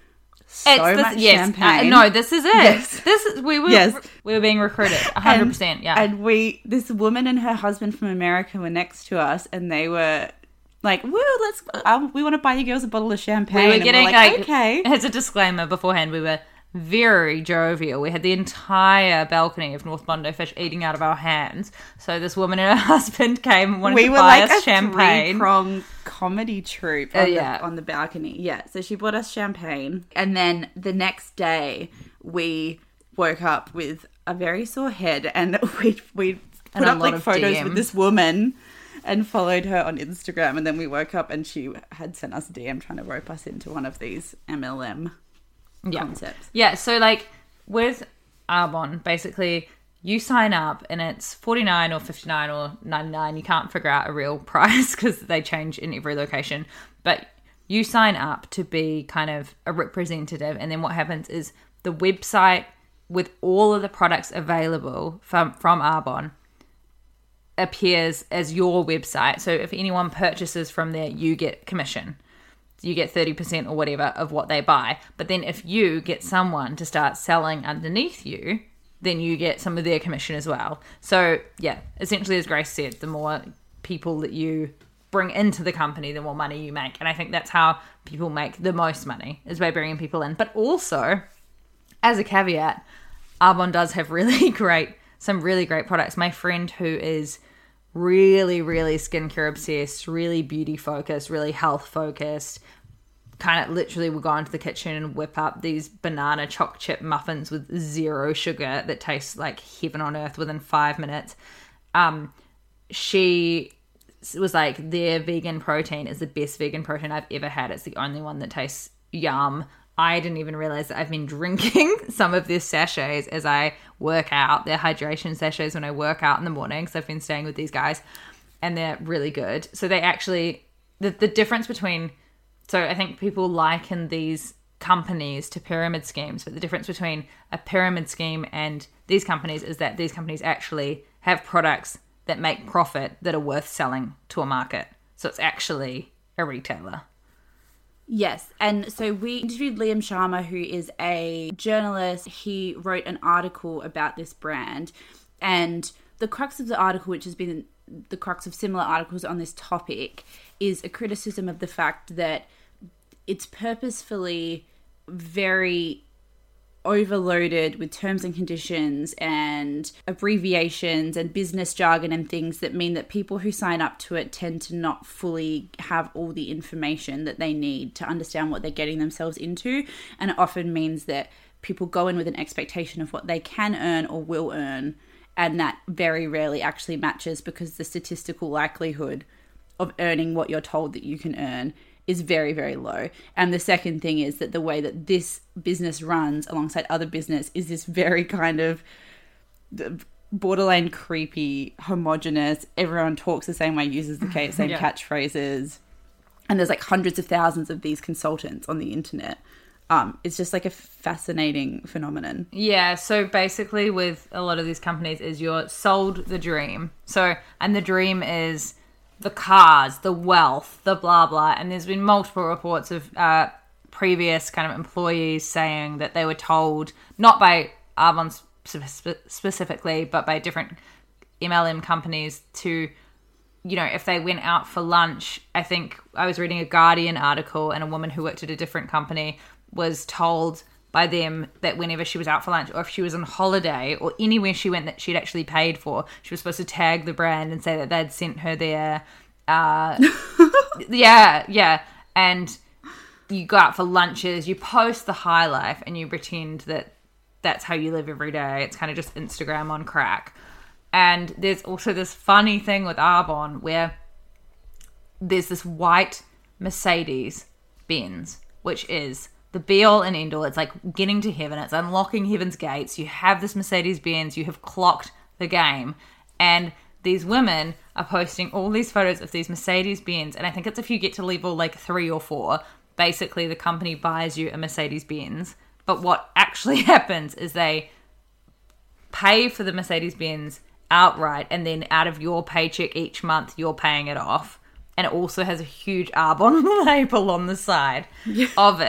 much champagne. No, this is it. Yes. We were being recruited 100%. Yeah. And this woman and her husband from America were next to us, and they were like, "Woo, we want to buy you girls a bottle of champagne." We were getting okay. As a disclaimer beforehand, we were very jovial. We had the entire balcony of North Bondi Fish eating out of our hands. So this woman and her husband came and wanted to buy us champagne. We were like a 3-prong comedy troupe on the balcony. Yeah, so she bought us champagne. And then the next day, we woke up with a very sore head, and we put up like photos DMs with this woman and followed her on Instagram. And then we woke up and she had sent us a DM trying to rope us into one of these MLM concepts. Yeah, so like with Arbonne, basically you sign up and it's $49 or $59 or $99. You can't figure out a real price because they change in every location. But you sign up to be kind of a representative, and then what happens is the website with all of the products available from Arbonne appears as your website. So if anyone purchases from there, you get commission. You get 30% or whatever of what they buy. But then if you get someone to start selling underneath you, then you get some of their commission as well. So yeah, essentially as Grace said, the more people that you bring into the company, the more money you make. And I think that's how people make the most money, is by bringing people in. But also, as a caveat, Arbonne does have some really great products. My friend who is really, really skincare obsessed, really beauty focused, really health focused, kind of literally will go into the kitchen and whip up these banana choc chip muffins with 0 sugar that taste like heaven on earth within 5 minutes. She was like, their vegan protein is the best vegan protein I've ever had. It's the only one that tastes yum. I didn't even realize that I've been drinking some of their sachets as I work out, their hydration sachets when I work out in the morning, because I've been staying with these guys, and they're really good. So they actually, the difference between, so I think people liken these companies to pyramid schemes, but the difference between a pyramid scheme and these companies is that these companies actually have products that make profit that are worth selling to a market. So it's actually a retailer. Yes, and so we interviewed Liam Sharma, who is a journalist. He wrote an article about this brand, and the crux of the article, which has been the crux of similar articles on this topic, is a criticism of the fact that it's purposefully very overloaded with terms and conditions and abbreviations and business jargon and things that mean that people who sign up to it tend to not fully have all the information that they need to understand what they're getting themselves into. And it often means that people go in with an expectation of what they can earn or will earn, and that very rarely actually matches, because the statistical likelihood of earning what you're told that you can earn is very, very low. And the second thing is that the way that this business runs alongside other business is this very kind of borderline creepy, homogenous, everyone talks the same way, uses the same catchphrases. And there's like hundreds of thousands of these consultants on the internet. It's just like a fascinating phenomenon. Yeah, so basically with a lot of these companies is you're sold the dream. So, and the dream is the cars, the wealth, the blah, blah. And there's been multiple reports of previous kind of employees saying that they were told, not by Arbonne specifically, but by different MLM companies to, you know, if they went out for lunch, I think I was reading a Guardian article, and a woman who worked at a different company was told by them that whenever she was out for lunch, or if she was on holiday or anywhere she went that she'd actually paid for, she was supposed to tag the brand and say that they'd sent her there. Yeah. And you go out for lunches, you post the high life, and you pretend that that's how you live every day. It's kind of just Instagram on crack. And there's also this funny thing with Arbonne where there's this white Mercedes Benz, which is the be-all and end-all. It's like getting to heaven. It's unlocking heaven's gates. You have this Mercedes-Benz. You have clocked the game. And these women are posting all these photos of these Mercedes-Benz. And I think it's if you get to level like 3 or 4, basically the company buys you a Mercedes-Benz. But what actually happens is they pay for the Mercedes-Benz outright, and then out of your paycheck each month, you're paying it off. And it also has a huge Arbonne label on the side of it.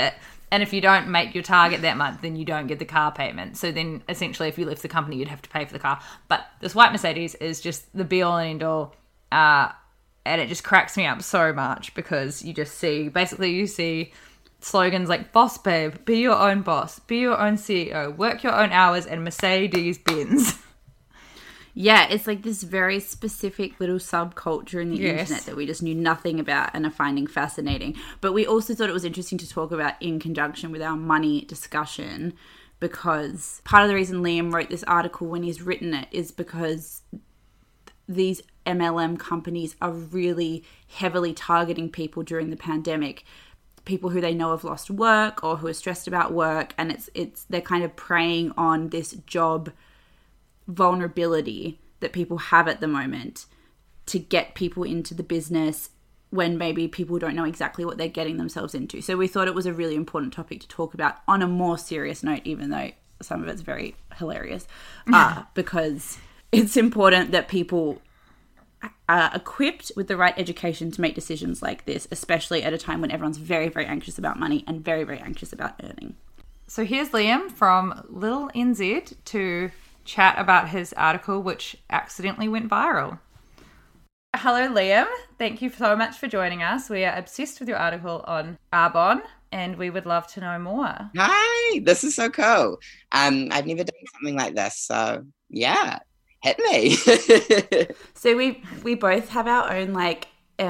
And if you don't make your target that month, then you don't get the car payment. So then essentially if you left the company, you'd have to pay for the car. But this white Mercedes is just the be all and end all. And it just cracks me up so much because you see slogans like boss babe, be your own boss, be your own CEO, work your own hours, and Mercedes-Benz. Yeah, it's like this very specific little subculture in the internet that we just knew nothing about and are finding fascinating. But we also thought it was interesting to talk about in conjunction with our money discussion, because part of the reason Liam wrote this article when he's written it is because these MLM companies are really heavily targeting people during the pandemic, people who they know have lost work or who are stressed about work, and they're kind of preying on this job vulnerability that people have at the moment to get people into the business when maybe people don't know exactly what they're getting themselves into. So we thought it was a really important topic to talk about on a more serious note, even though some of it's very hilarious, because it's important that people are equipped with the right education to make decisions like this, especially at a time when everyone's very, very anxious about money and very, very anxious about earning. So here's Liam from Little NZ to chat about his article, which accidentally went viral. Hello, Liam. Thank you so much for joining us. We are obsessed with your article on Arbonne, and we would love to know more. Hi, this is so cool. I've never done something like this, so yeah, hit me. So we both have our own like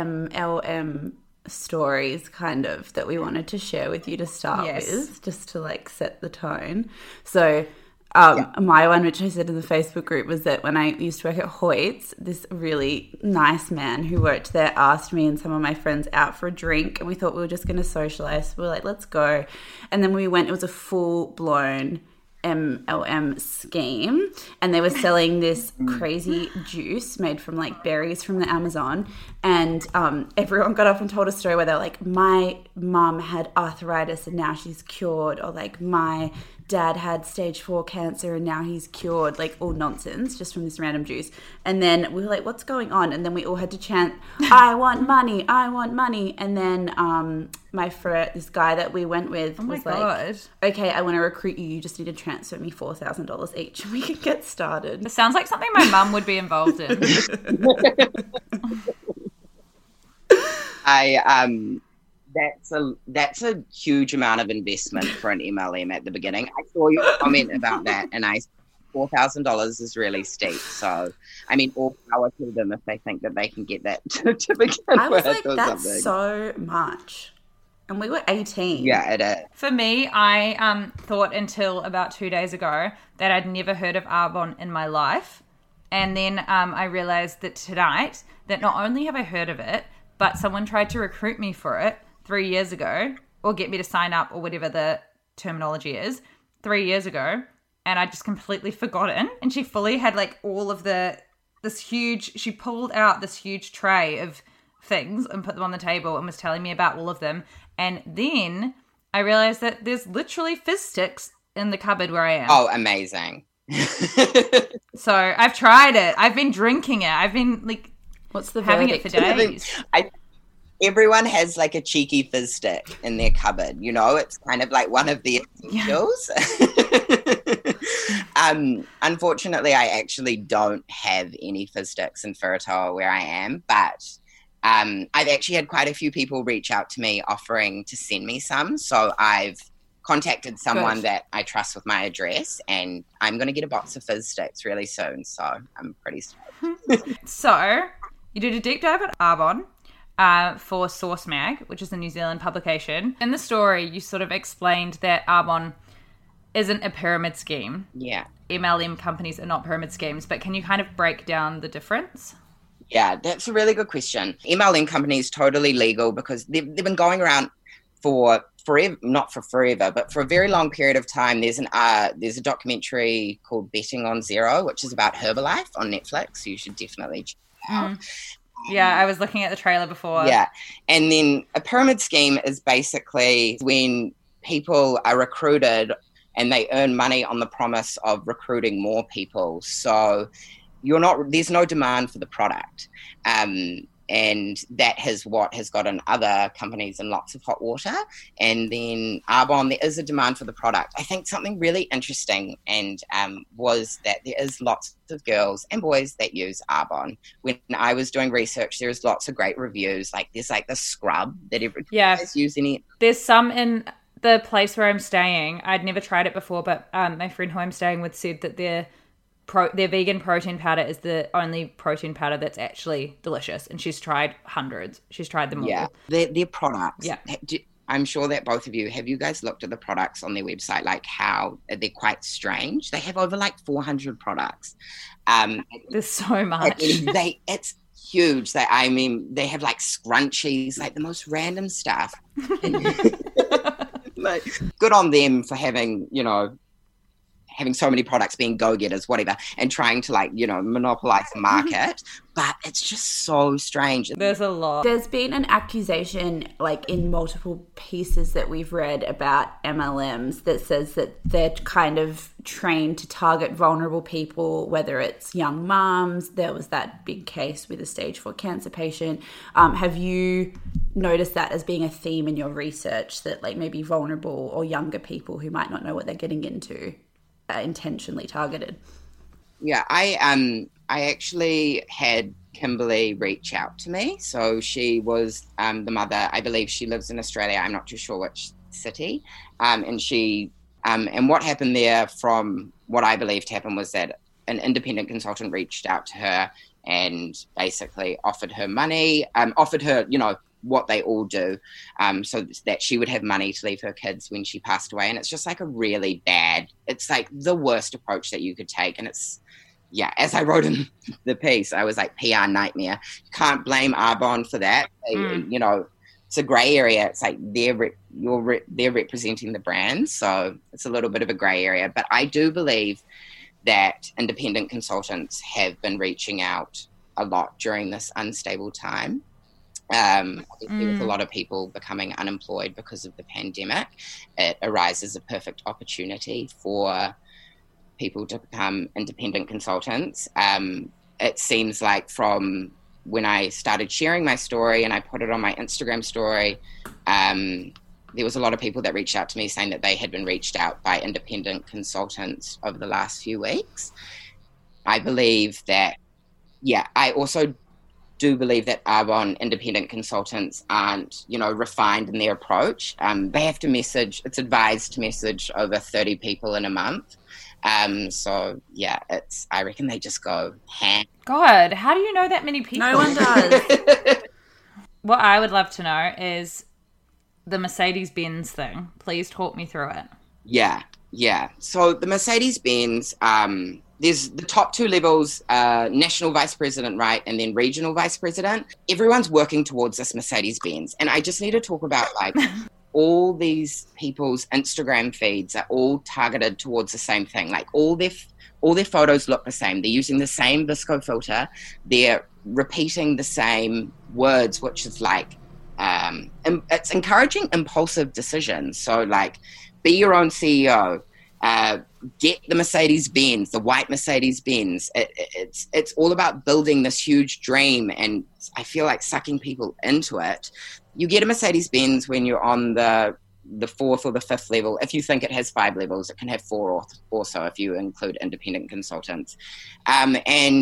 MLM stories kind of that we wanted to share with you to start with, just to like set the tone. So my one, which I said in the Facebook group, was that when I used to work at Hoyt's, this really nice man who worked there asked me and some of my friends out for a drink, and we thought we were just going to socialize. We were like, let's go. And then we went. It was a full-blown MLM scheme, and they were selling this crazy juice made from like berries from the Amazon, and everyone got up and told a story where they're like, my mum had arthritis and now she's cured, or like my dad had stage 4 cancer and now he's cured, like all nonsense just from this random juice. And then we were like, what's going on? And then we all had to chant, I want money, I want money. And then this guy that we went with was like, okay, I want to recruit you. You just need to transfer me $4,000 each and we can get started. It sounds like something my mum would be involved in. That's a huge amount of investment for an MLM at the beginning. I saw your comment about that, and $4,000 is really steep. So, I mean, all power to them if they think that they can get that to begin with. I was like, that's something. So much. And we were 18. Yeah, it is. For me, I thought until about 2 days ago that I'd never heard of Arbonne in my life. And then I realized that tonight that not only have I heard of it, but someone tried to recruit me for it 3 years ago, or get me to sign up, or whatever the terminology is, 3 years ago, and I just completely forgotten. And she fully had like all of she pulled out this huge tray of things and put them on the table and was telling me about all of them. And then I realized that there's literally fizz sticks in the cupboard where I am. Oh, amazing. So I've tried it. I've been drinking it. I've been like, what's the having verdict? it for days. Everyone has like a cheeky fizz stick in their cupboard, you know? It's kind of like one of the essentials. Unfortunately, I actually don't have any fizz sticks in Whuratoa where I am, but I've actually had quite a few people reach out to me offering to send me some. So I've contacted someone that I trust with my address, and I'm going to get a box of fizz sticks really soon. So I'm pretty stoked. So you did a deep dive at Arbonne. For Source Mag, which is a New Zealand publication. In the story, you sort of explained that Arbonne isn't a pyramid scheme. Yeah. MLM companies are not pyramid schemes, but can you kind of break down the difference? Yeah, that's a really good question. MLM companies totally legal because they've been going around for forever, not for forever, but for a very long period of time. There's a documentary called Betting on Zero, which is about Herbalife on Netflix. So you should definitely check it out. Yeah, I was looking at the trailer before. Yeah. And then a pyramid scheme is basically when people are recruited and they earn money on the promise of recruiting more people. So there's no demand for the product. And and that has what has gotten other companies in lots of hot water. And then Arbonne, there is a demand for the product. I think something really interesting was that there is lots of girls and boys that use Arbonne. When I was doing research, there's lots of great reviews. Like there's like the scrub that everyone's using it. There's some in the place where I'm staying. I'd never tried it before, but my friend who I'm staying with said that their vegan protein powder is the only protein powder that's actually delicious, and she's tried hundreds. She's tried them all. Their products. Yeah. I'm sure that both of you, have you guys looked at the products on their website, like how they're quite strange? They have over like 400 products. There's so much. It's huge. They have like scrunchies, like the most random stuff. Like, good on them for having so many products, being go-getters, whatever, and trying to monopolize the market. But it's just so strange. There's a lot. There's been an accusation, like in multiple pieces that we've read about MLMs, that says that they're kind of trained to target vulnerable people, whether it's young moms. There was that big case with a stage 4 cancer patient. Have you noticed that as being a theme in your research, that like maybe vulnerable or younger people who might not know what they're getting into are intentionally targeted? Yeah, I actually had Kimberly reach out to me. So she was the mother. I believe she lives in Australia. I'm not too sure which city. And she and what happened there, from what I believed happened, was that an independent consultant reached out to her and basically offered her money, offered her, what they all do, so that she would have money to leave her kids when she passed away. And it's just like it's like the worst approach that you could take. And it's, as I wrote in the piece, I was like, PR nightmare. You can't blame Arbonne for that. It's a grey area. It's like they're representing the brand. So it's a little bit of a grey area. But I do believe that independent consultants have been reaching out a lot during this unstable time. With a lot of people becoming unemployed because of the pandemic, it arises a perfect opportunity for people to become independent consultants. It seems like from when I started sharing my story and I put it on my Instagram story, there was a lot of people that reached out to me saying that they had been reached out by independent consultants over the last few weeks. I believe that, I also do believe that Arbonne independent consultants aren't, refined in their approach. They have to message, it's advised to message over 30 people in a month. I reckon they just go ham. God, how do you know that many people? No one does. What I would love to know is the Mercedes-Benz thing. Please talk me through it. Yeah. So the Mercedes-Benz, there's the top 2 levels, national vice president, right? And then regional vice president. Everyone's working towards this Mercedes-Benz. And I just need to talk about all these people's Instagram feeds are all targeted towards the same thing. Like all their photos look the same. They're using the same VSCO filter. They're repeating the same words, which is like, it's encouraging impulsive decisions. So like, be your own CEO. Get the Mercedes-Benz, the white Mercedes-Benz. It's all about building this huge dream, and I feel like sucking people into it. You get a Mercedes-Benz when you're on the 4th or the 5th level. If you think it has 5 levels, it can have 4 also if you include independent consultants. And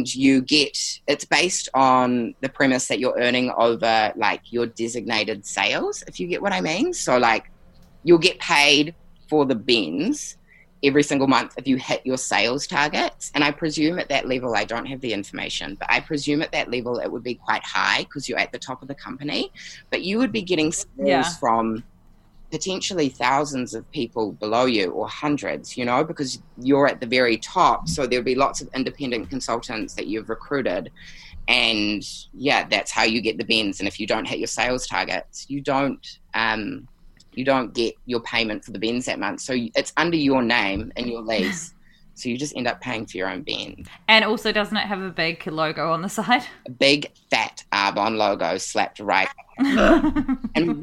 it's based on the premise that you're earning over like your designated sales, if you get what I mean. So like you'll get paid for the Benz every single month if you hit your sales targets. And I presume at that level, I don't have the information, but I presume at that level it would be quite high because you're at the top of the company. But you would be getting sales from potentially thousands of people below you, or hundreds, because you're at the very top. So there'll be lots of independent consultants that you've recruited. And that's how you get the Benz. And if you don't hit your sales targets, you don't get your payment for the Benz that month. So it's under your name and your lease. So you just end up paying for your own Benz. And also, doesn't it have a big logo on the side? A big, fat Arbonne logo slapped right. And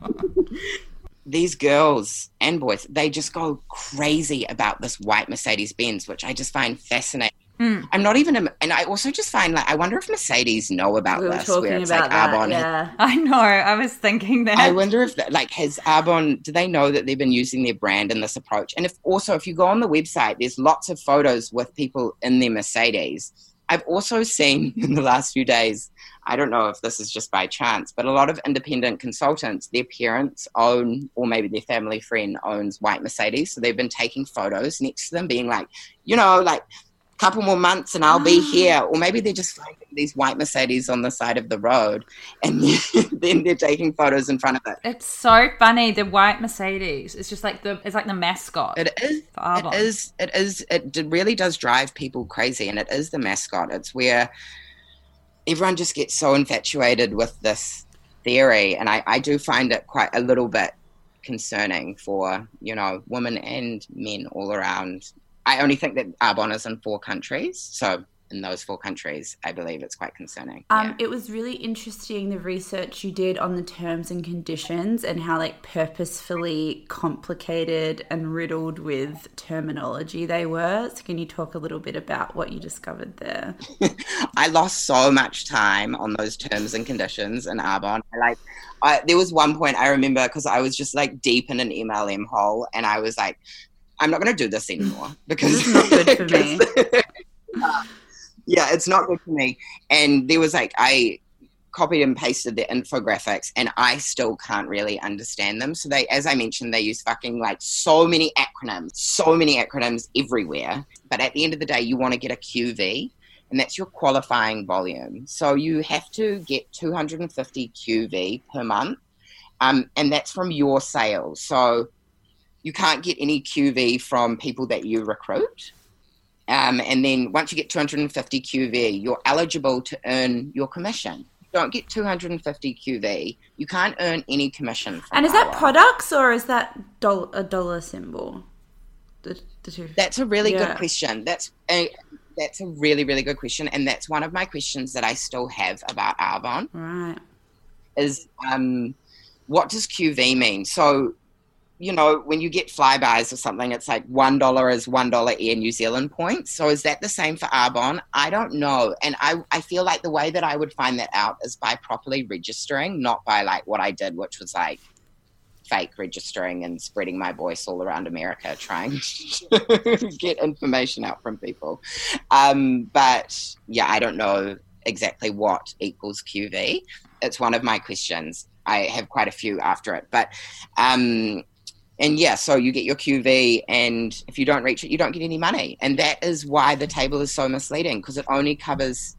these girls and boys, they just go crazy about this white Mercedes-Benz, which I just find fascinating. I'm not even, and I also just find like, I wonder if Mercedes know about We were this, talking where it's about like that, Arbonne. yeah. I know. I was thinking that. I wonder if like, has Arbonne, do they know that they've been using their brand in this approach? And if you go on the website, there's lots of photos with people in their Mercedes. I've also seen in the last few days, I don't know if this is just by chance, but a lot of independent consultants, their parents own, or maybe their family friend owns white Mercedes. So they've been taking photos next to them being like, like a couple more months and I'll be here. Or maybe they're just finding these white Mercedes on the side of the road and then they're taking photos in front of it. It's so funny. The white Mercedes. It's just like it's like the mascot. It is. For Arbonne. It is. It really does drive people crazy, and it is the mascot. It's where everyone just gets so infatuated with this theory, and I do find it quite a little bit concerning for women and men all around. I only think that Arbonne is in 4 countries, so in those 4 countries, I believe it's quite concerning. It was really interesting, the research you did on the terms and conditions and how like purposefully complicated and riddled with terminology they were. So can you talk a little bit about what you discovered there? I lost so much time on those terms and conditions in Arbonne. There was one point I remember, because I was just like deep in an MLM hole, and I was like, I'm not going to do this anymore because it's not good for me. Yeah, it's not good for me. And there was like, I copied and pasted the infographics and I still can't really understand them. So they, as I mentioned, they use fucking like so many acronyms everywhere. But at the end of the day, you want to get a QV, and that's your qualifying volume. So you have to get 250 QV per month. And that's from your sales. So you can't get any QV from people that you recruit. And then once you get 250 QV, you're eligible to earn your commission. You don't get 250 QV, you can't earn any commission. And is that products or is that a dollar symbol? The two. That's a really good question. That's a really, really good question. And that's one of my questions that I still have about Arbonne. Right. Is what does QV mean? So, when you get flybys or something, it's like $1 is $1 Air New Zealand points. So is that the same for Arbonne? I don't know. And I feel like the way that I would find that out is by properly registering, not by like what I did, which was like fake registering and spreading my voice all around America, trying to get information out from people. But yeah, I don't know exactly what equals QV. It's one of my questions. I have quite a few after it, but, and yeah, so you get your QV, and if you don't reach it, you don't get any money. And that is why the table is so misleading, because it only covers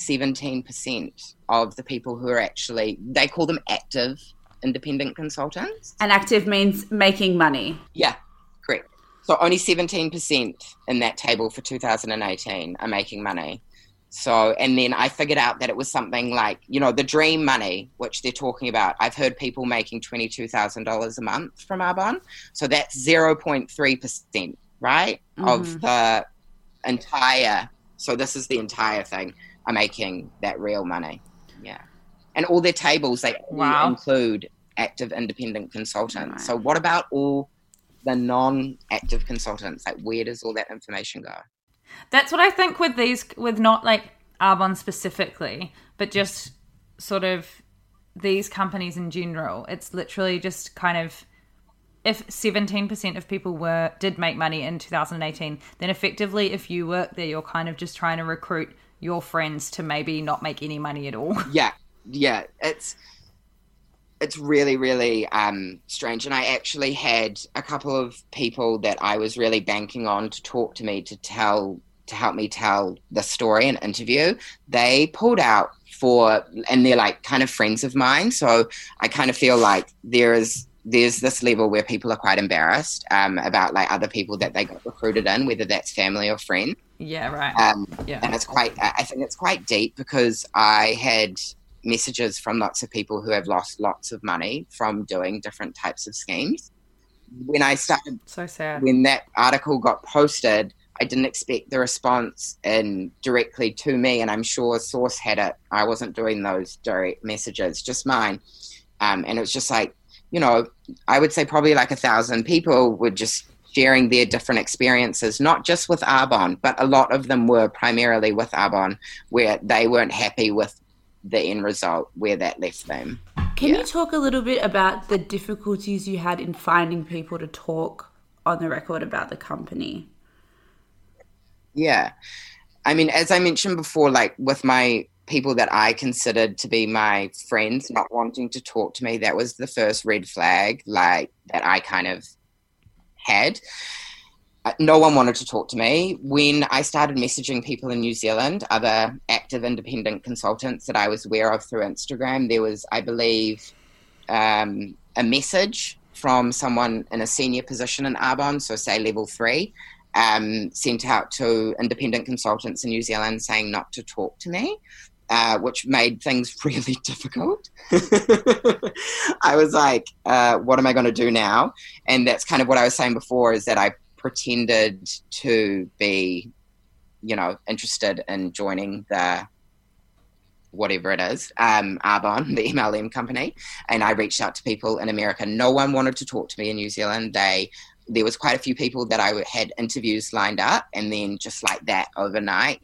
17% of the people who are actually, they call them active independent consultants. And active means making money. Yeah, correct. So only 17% in that table for 2018 are making money. So, and then I figured out that it was something like, the dream money, which they're talking about. I've heard people making $22,000 a month from Arbonne. So that's 0.3%, right? Mm-hmm. Of the entire, so this is the entire thing, are making that real money. Yeah. And all their tables, they include active independent consultants. Right. So what about all the non-active consultants? Like, where does all that information go? That's what I think with not like Arbonne specifically, but just sort of these companies in general. It's literally just kind of, if 17% of people did make money in 2018, then effectively if you work there, you're kind of just trying to recruit your friends to maybe not make any money at all. Yeah. It's really, really strange. And I actually had a couple of people that I was really banking on to talk to me to help me tell the story and interview. They pulled out and they're like kind of friends of mine. So I kind of feel like there's this level where people are quite embarrassed about like other people that they got recruited in, whether that's family or friends. Yeah, right. And I think it's quite deep, because I had messages from lots of people who have lost lots of money from doing different types of schemes. When I started, so sad. When that article got posted, I didn't expect the response directly to me, and I'm sure Source had it. I wasn't doing those direct messages, just mine. And it was just like, I would say probably like 1,000 people would just sharing their different experiences, not just with Arbonne, but a lot of them were primarily with Arbonne, where they weren't happy with the end result, where that left them. Can you talk a little bit about the difficulties you had in finding people to talk on the record about the company? Yeah. I mean, as I mentioned before, like with my people that I considered to be my friends not wanting to talk to me, that was the first red flag, like, that I kind of had. No one wanted to talk to me. When I started messaging people in New Zealand, other active independent consultants that I was aware of through Instagram, there was, I believe, a message from someone in a senior position in Arbonne, so say level 3, sent out to independent consultants in New Zealand saying not to talk to me, which made things really difficult. I was like, what am I going to do now? And that's kind of what I was saying before, is that I pretended to be, interested in joining the whatever it is, Arbonne, the MLM company. And I reached out to people in America. No one wanted to talk to me in New Zealand. There was quite a few people that I had interviews lined up, and then just like that overnight,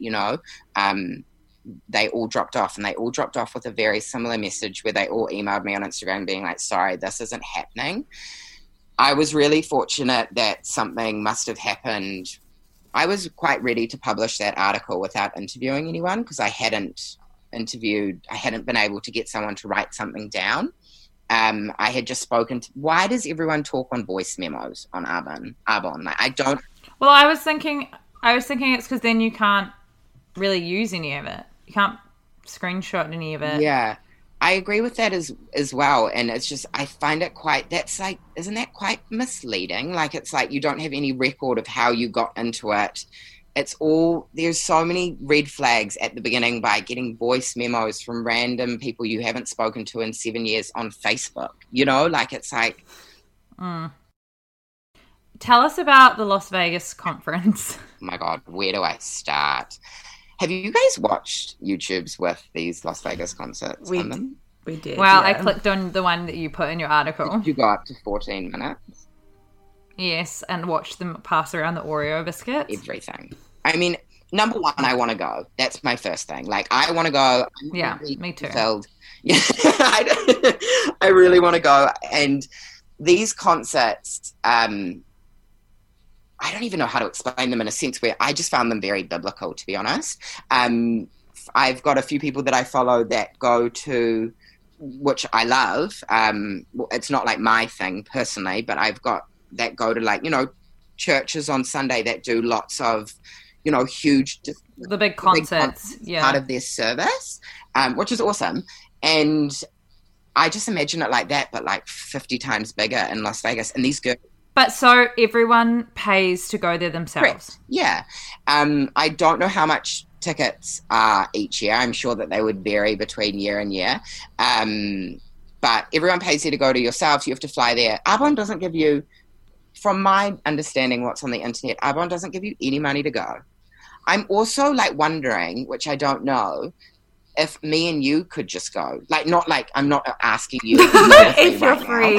they all dropped off, and they all dropped off with a very similar message where they all emailed me on Instagram being like, sorry, this isn't happening. I was really fortunate that something must have happened. I was quite ready to publish that article without interviewing anyone, because I hadn't been able to get someone to write something down. I had just spoken to, why does everyone talk on voice memos on Arbonne? Like, I don't. Well, I was thinking it's because then you can't really use any of it. You can't screenshot any of it. Yeah, I agree with that as well. And it's just, I find it isn't that quite misleading? Like, it's like you don't have any record of how you got into it. There's so many red flags at the beginning by getting voice memos from random people you haven't spoken to in 7 years on Facebook, like, it's like. Tell us about the Las Vegas conference. Oh my God, where do I start? Have you guys watched YouTubes with these Las Vegas concerts on them? We did. Well, yeah. I clicked on the one that you put in your article. Did you go up to 14 minutes? Yes, and watch them pass around the Oreo biscuits. Everything. I mean, number one, I want to go. That's my first thing. Like, I want to go. Yeah, me too. Yeah, I really want to go. And these concerts, I don't even know how to explain them in a sense where I just found them very biblical, to be honest. I've got a few people that I follow that go to, which I love. It's not like my thing personally, but I've got that go to, like, churches on Sunday that do lots of, huge. The big concerts, yeah. Part of their service, which is awesome. And I just imagine it like that, but like 50 times bigger in Las Vegas. And these girls. But so everyone pays to go there themselves? Correct. Yeah. I don't know how much tickets are each year. I'm sure that they would vary between year and year. But everyone pays you to go to yourself. You have to fly there. Arbonne doesn't give you, from my understanding what's on the internet, Arbonne doesn't give you any money to go. I'm also like wondering, which I don't know, if me and you could just go. Like, not like, I'm not asking you. If you're free.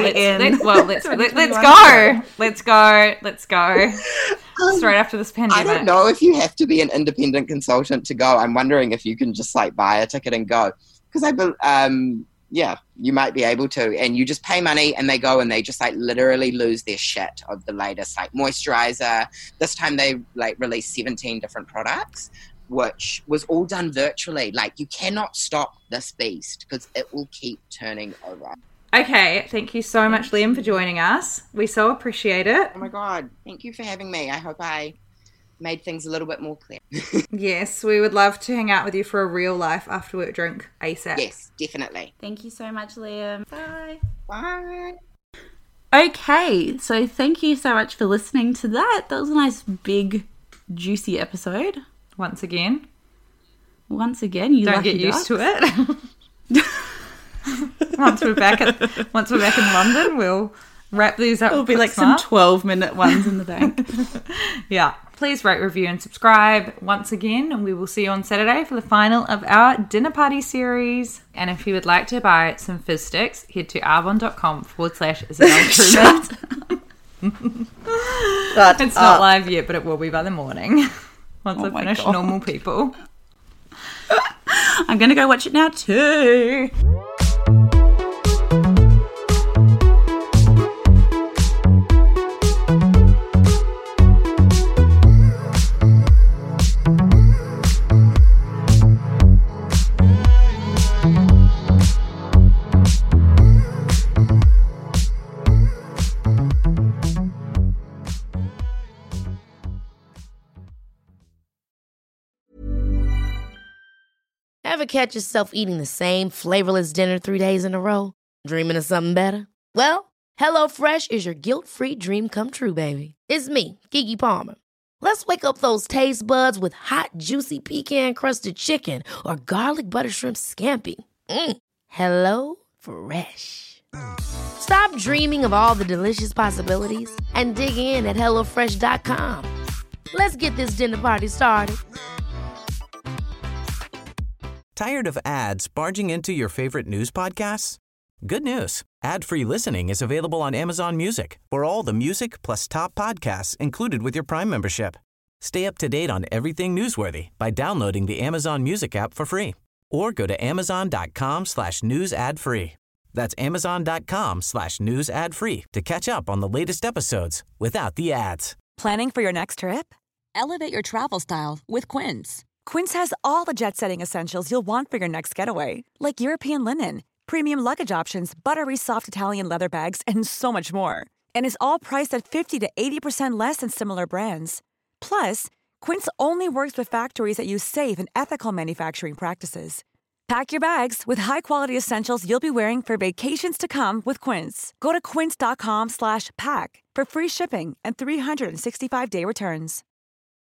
Let's go. Straight after this pandemic. I don't know if you have to be an independent consultant to go. I'm wondering if you can just like buy a ticket and go. Because you might be able to. And you just pay money and they go and they just like literally lose their shit of the latest like moisturizer. This time they like released 17 different products, which was all done virtually. Like, you cannot stop this beast because it will keep turning over. Okay, thank you so much, Liam, for joining us. We so appreciate it. Oh my God, thank you for having me. I hope I made things a little bit more clear. Yes, we would love to hang out with you for a real life after work drink ASAP. Yes, definitely. Thank you so much, Liam. Bye. Bye. Okay, so thank you so much for listening to that. That was a nice, big, juicy episode. Once again, you don't get used to it. Once we're back in London, we'll wrap these up. It'll be like some 12-minute ones in the bank. Yeah. Please rate, review, and subscribe once again, and we will see you on Saturday for the final of our dinner party series. And if you would like to buy some fizz sticks, head to arbonne.com/Isabel Truman. It's not live yet, but it will be by the morning. Once I finish Normal People. I'm going to go watch it now too. Ever catch yourself eating the same flavorless dinner 3 days in a row? Dreaming of something better? Well, HelloFresh is your guilt-free dream come true, baby. It's me, Keke Palmer. Let's wake up those taste buds with hot, juicy pecan-crusted chicken or garlic butter shrimp scampi. Hello Fresh. Stop dreaming of all the delicious possibilities and dig in at HelloFresh.com. Let's get this dinner party started. Tired of ads barging into your favorite news podcasts? Good news. Ad-free listening is available on Amazon Music for all the music plus top podcasts included with your Prime membership. Stay up to date on everything newsworthy by downloading the Amazon Music app for free or go to amazon.com/news ad free. That's amazon.com/news ad free to catch up on the latest episodes without the ads. Planning for your next trip? Elevate your travel style with Quince. Quince has all the jet-setting essentials you'll want for your next getaway, like European linen, premium luggage options, buttery soft Italian leather bags, and so much more. And is all priced at 50 to 80% less than similar brands. Plus, Quince only works with factories that use safe and ethical manufacturing practices. Pack your bags with high-quality essentials you'll be wearing for vacations to come with Quince. Go to quince.com/pack for free shipping and 365-day returns.